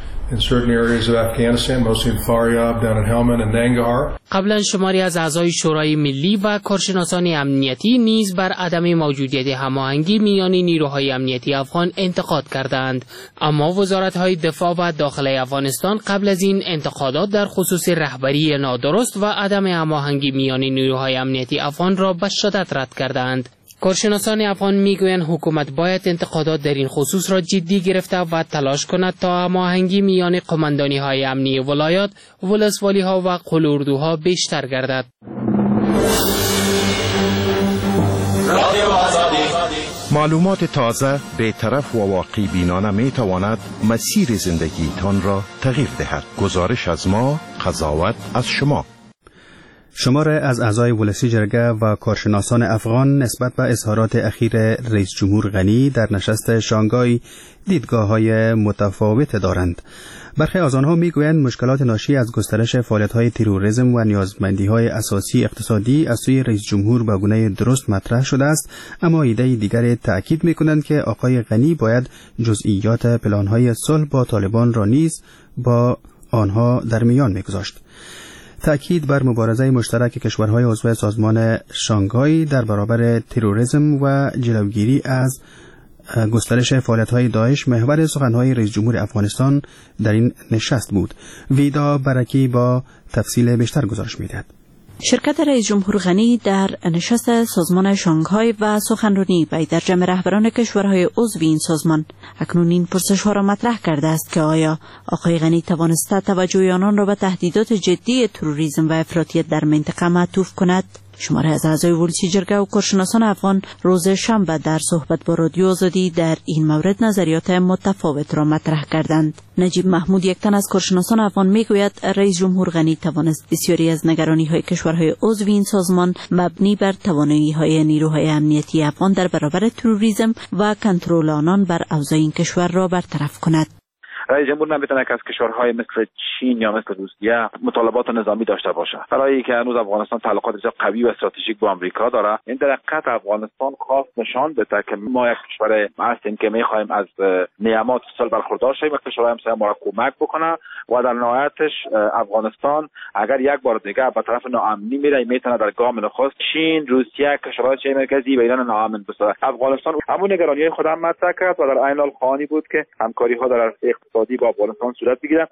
قبلا شماری از اعضای شورای ملی و کارشناسان امنیتی نیز بر عدم موجودیت هماهنگی میان نیروهای امنیتی افغان انتقاد کردند، اما وزارت‌های دفاع و داخلی افغانستان قبل از این انتقادات در خصوص رهبری نادرست و عدم هماهنگی میان نیروهای امنیتی افغان را به شدت رد کردند. کارشناسان افغان میگویند حکومت باید انتقادات در این خصوص را جدی گرفته و تلاش کند تا هماهنگی میان قماندانی‌های امنی ولایات، ولسوالی‌ها و قلوردوها بیشتر گردد. معلومات تازه، بی‌طرف و واقعی بینانه می تواند مسیر زندگیتان را تغییر دهد. گزارش از ما، قضاوت از شما. شماره از اعضای ولسی جرگه و کارشناسان افغان نسبت به اظهارات اخیر رئیس جمهور غنی در نشست شانگهای دیدگاه‌های متفاوت دارند. برخی از آنها میگویند مشکلات ناشی از گسترش فعالیت‌های تروریسم و نیازمندی‌های اساسی اقتصادی از سوی رئیس جمهور به گونه درست مطرح شده است، اما ایده دیگر تأکید می‌کنند که آقای غنی باید جزئیات پلان‌های صلح با طالبان را نیز با آنها در میان می‌گذاشت. تأکید بر مبارزه مشترک کشورهای عضو سازمان شانگهای در برابر تروریسم و جلوگیری از گسترش فعالیت‌های داعش محور سخن‌های رئیس جمهور افغانستان در این نشست بود. ویدا برکی با تفصیل بیشتر گزارش می‌دهد. شرکت رئیس جمهور غنی در نشست سازمان شانگهای و سخنرانی وی در جمع رهبران کشورهای عضو این سازمان اکنون این پرسش‌ها را مطرح کرده است که آیا آقای غنی توانسته توجه آنان را به تهدیدات جدی تروریسم و افراطیت در منطقه معطوف کند؟ شماره از اعضای ولسی جرگه و کارشناسان افغان روز شنبه در صحبت با رادیو آزادی در این مورد نظریات متفاوت را مطرح کردند. نجیب محمود، یک تن از کارشناسان افغان، میگوید رئیس جمهور غنی توانست بسیاری از نگرانی‌های کشورهای عضو این سازمان مبنی بر توانایی‌های نیروهای امنیتی افغان در برابر تروریسم و کنترل آنان بر اوضاع این کشور را برطرف کند. رئیس جمهور نمیتونه که از کشورهای مثل چین یا مثل روسیه مطالبات نظامی داشته باشه. برای اینکه هنوز افغانستان تعلقات بسیار قوی و استراتژیک با آمریکا داره، این در حقیقت افغانستان خواست نشان بده که ما یک کشور هستیم که میخوایم از نعمات صلح برخوردار شیم و کشورهای همسایه ما را کمک بکنه و در نهایتش افغانستان اگر یک بار دیگه به طرف ناامنی میره، میتونه در گام نخست چین، روسیه، کشورهای چین مرکزی و ایران ناامن بسازه. افغانستان همون نگرانی خودم مطرح کرد و در عین حال خواهانی بود که همکاری‌ها در اقتصادی با افغانستان صورت بگیرد.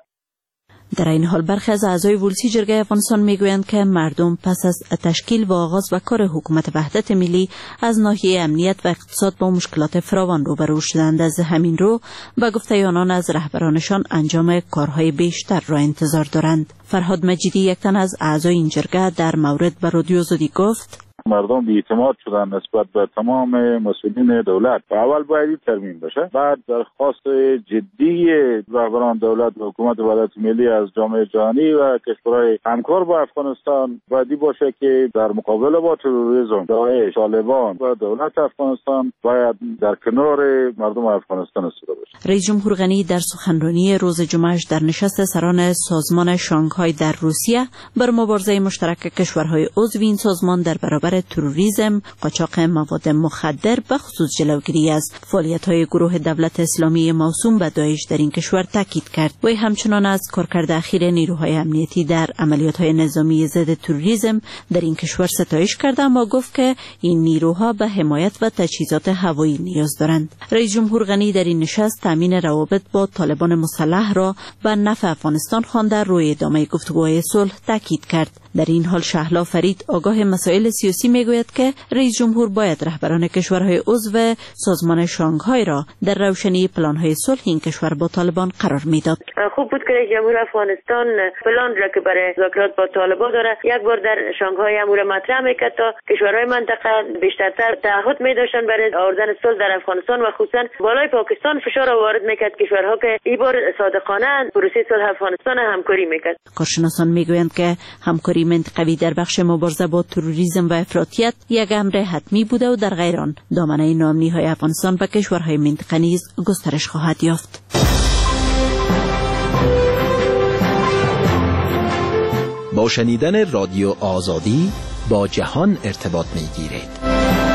در این حال برخی از اعضای ولسی جرگه افغانستان میگویند که مردم پس از تشکیل و آغاز و کار حکومت وحدت ملی از ناحیه امنیت و اقتصاد با مشکلات فراوان روبرو شدند. از همین رو به گفته آنان از رهبرانشان انجام کارهای بیشتر را انتظار دارند. فرهاد مجیدی، یک تن از اعضای این جرگه، در مورد به رادیو آزادی گفت: مردم بی‌اعتماد شدن نسبت به تمام مسئولین دولت. اول باید ترمیم بشه، بعد درخواست جدی رهبران دولت و حکومت وحدت ملی از جامعه جهانی و کشورهای همکار با افغانستان باید باشه که در مقابله با تروریسم، داعش، طالبان و دولت افغانستان باید در کنار مردم افغانستان ایستاده باشه. رئیس جمهور غنی در سخنرانی روز جمعه در نشست سران سازمان شانگهای در روسیه بر مبارزه مشترک کشورهای عضو این سازمان در برابر تروریسم، قاچاق مواد مخدر به خصوص جلوگیری از فعالیت‌های گروه دولت اسلامی موسوم به داعش در این کشور تاکید کرد. و همچنان از کارکرد اخیر نیروهای امنیتی در عملیات‌های نظامی ضد تروریسم در این کشور ستایش کرد، اما گفت که این نیروها به حمایت و تجهیزات هوایی نیاز دارند. رئیس جمهور غنی در این نشست تامین روابط با طالبان مسلح را به نفع افغانستان خوانده روی ادامه گفتگوهای صلح تاکید کرد. در این حال شهلا فرید، آگاه مسائل سیاسی، میگوید که رئیس جمهور باید رهبران کشورهای عضو سازمان شانگهای را در روشنی پلان‌های صلح این کشور با طالبان قرار میداد. خوب بود که رئیس جمهور افغانستان پلان را که برای مذاکرات با طالبان داره یک بار در شانگهای امور مطرح میکرد تا کشورهای منطقه بیشترتر تعهد می‌داشتن برای آوردن صلح در افغانستان و خصوصا بالای پاکستان فشار وارد میکرد کشورها که این بار صادقانه پروسه صلح افغانستان همکاری میکرد. کارشناسان میگویند که همکاری منطقوی در بخش مبارزه با تروریسم و افراطیت یک امر حتمی بوده و در غیر آن دامنه ناامنی‌های افغانستان به کشورهای منطقه نیز گسترش خواهد یافت. با شنیدن رادیو آزادی با جهان ارتباط می‌گیرید.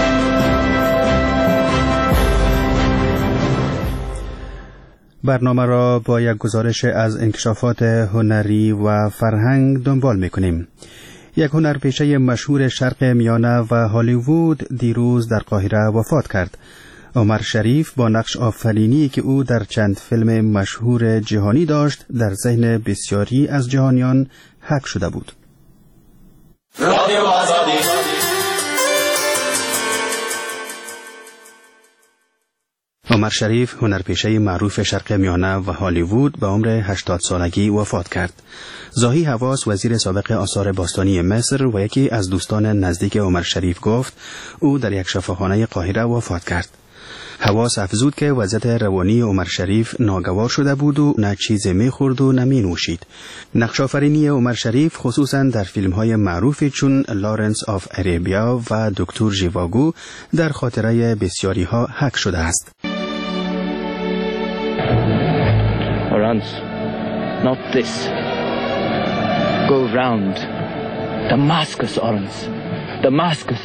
برنامه را با یک گزارش از انکشافات هنری و فرهنگ دنبال می‌کنیم. یک هنرپیشه مشهور شرق میانه و هالیوود دیروز در قاهره وفات کرد. عمر شریف با نقش آفرینی که او در چند فیلم مشهور جهانی داشت در ذهن بسیاری از جهانیان حک شده بود. رادیو آزادی. عمر شریف هنرپیشه معروف شرق میانه و هالیوود به عمر 80 سالگی وفات کرد. زاهی حواس، وزیر سابق آثار باستانی مصر و یکی از دوستان نزدیک عمر شریف گفت او در یک شفاخانه قاهره وفات کرد. حواس افزود که وضعیت روانی عمر شریف ناگوار شده بود و نه چیزی میخورد و نه مینوشید. نقش‌آفرینی عمر شریف خصوصا در فیلم‌های معروفی چون لارنس آف ارابیا و دکتر ژیواگو در خاطره بسیاری‌ها حک شده است. Orans, not this. Go round. Damascus, Orans. Damascus.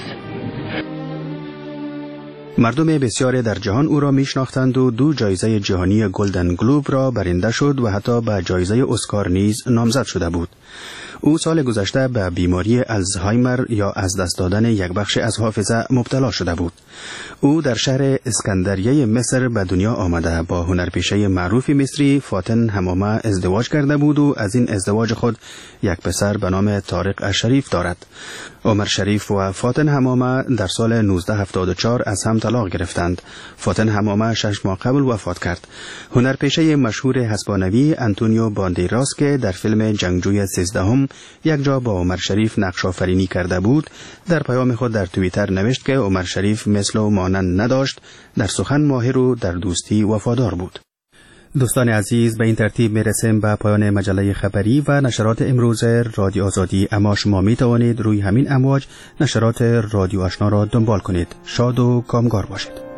مردم بسیاری در جهان او را میشناختند و 2 جایزه جهانی گلدن گلوب را برنده شد و حتی به جایزه اسکار نیز نامزد شده بود. او سال گذشته به بیماری الزهایمر یا از دست دادن یک بخش از حافظه مبتلا شده بود. او در شهر اسکندریه مصر به دنیا آمده با هنرپیشه معروف مصری فاتن حمامه ازدواج کرده بود و از این ازدواج خود یک پسر به نام طارق الشریف دارد. عمر شریف و فاتن حمامه در سال 1974 از هم طلاق گرفتند. فاتن حمامه 6 ماه قبل وفات کرد. هنرپیشه مشهور هسپانوی انتونیو باندیراس که در فیلم جنگجوی 13 یک جا با عمر شریف نقش آفرینی کرده بود، در پیام خود در توییتر نوشت که عمر شریف مثل و مانند نداشت، در سخن ماهر و در دوستی وفادار بود. دوستان عزیز، به این ترتیب میرسیم به پایان مجله خبری و نشرات امروز رادیو آزادی. اما شما می توانید روی همین امواج نشرات رادیو آشنا را دنبال کنید. شاد و کامگار باشید.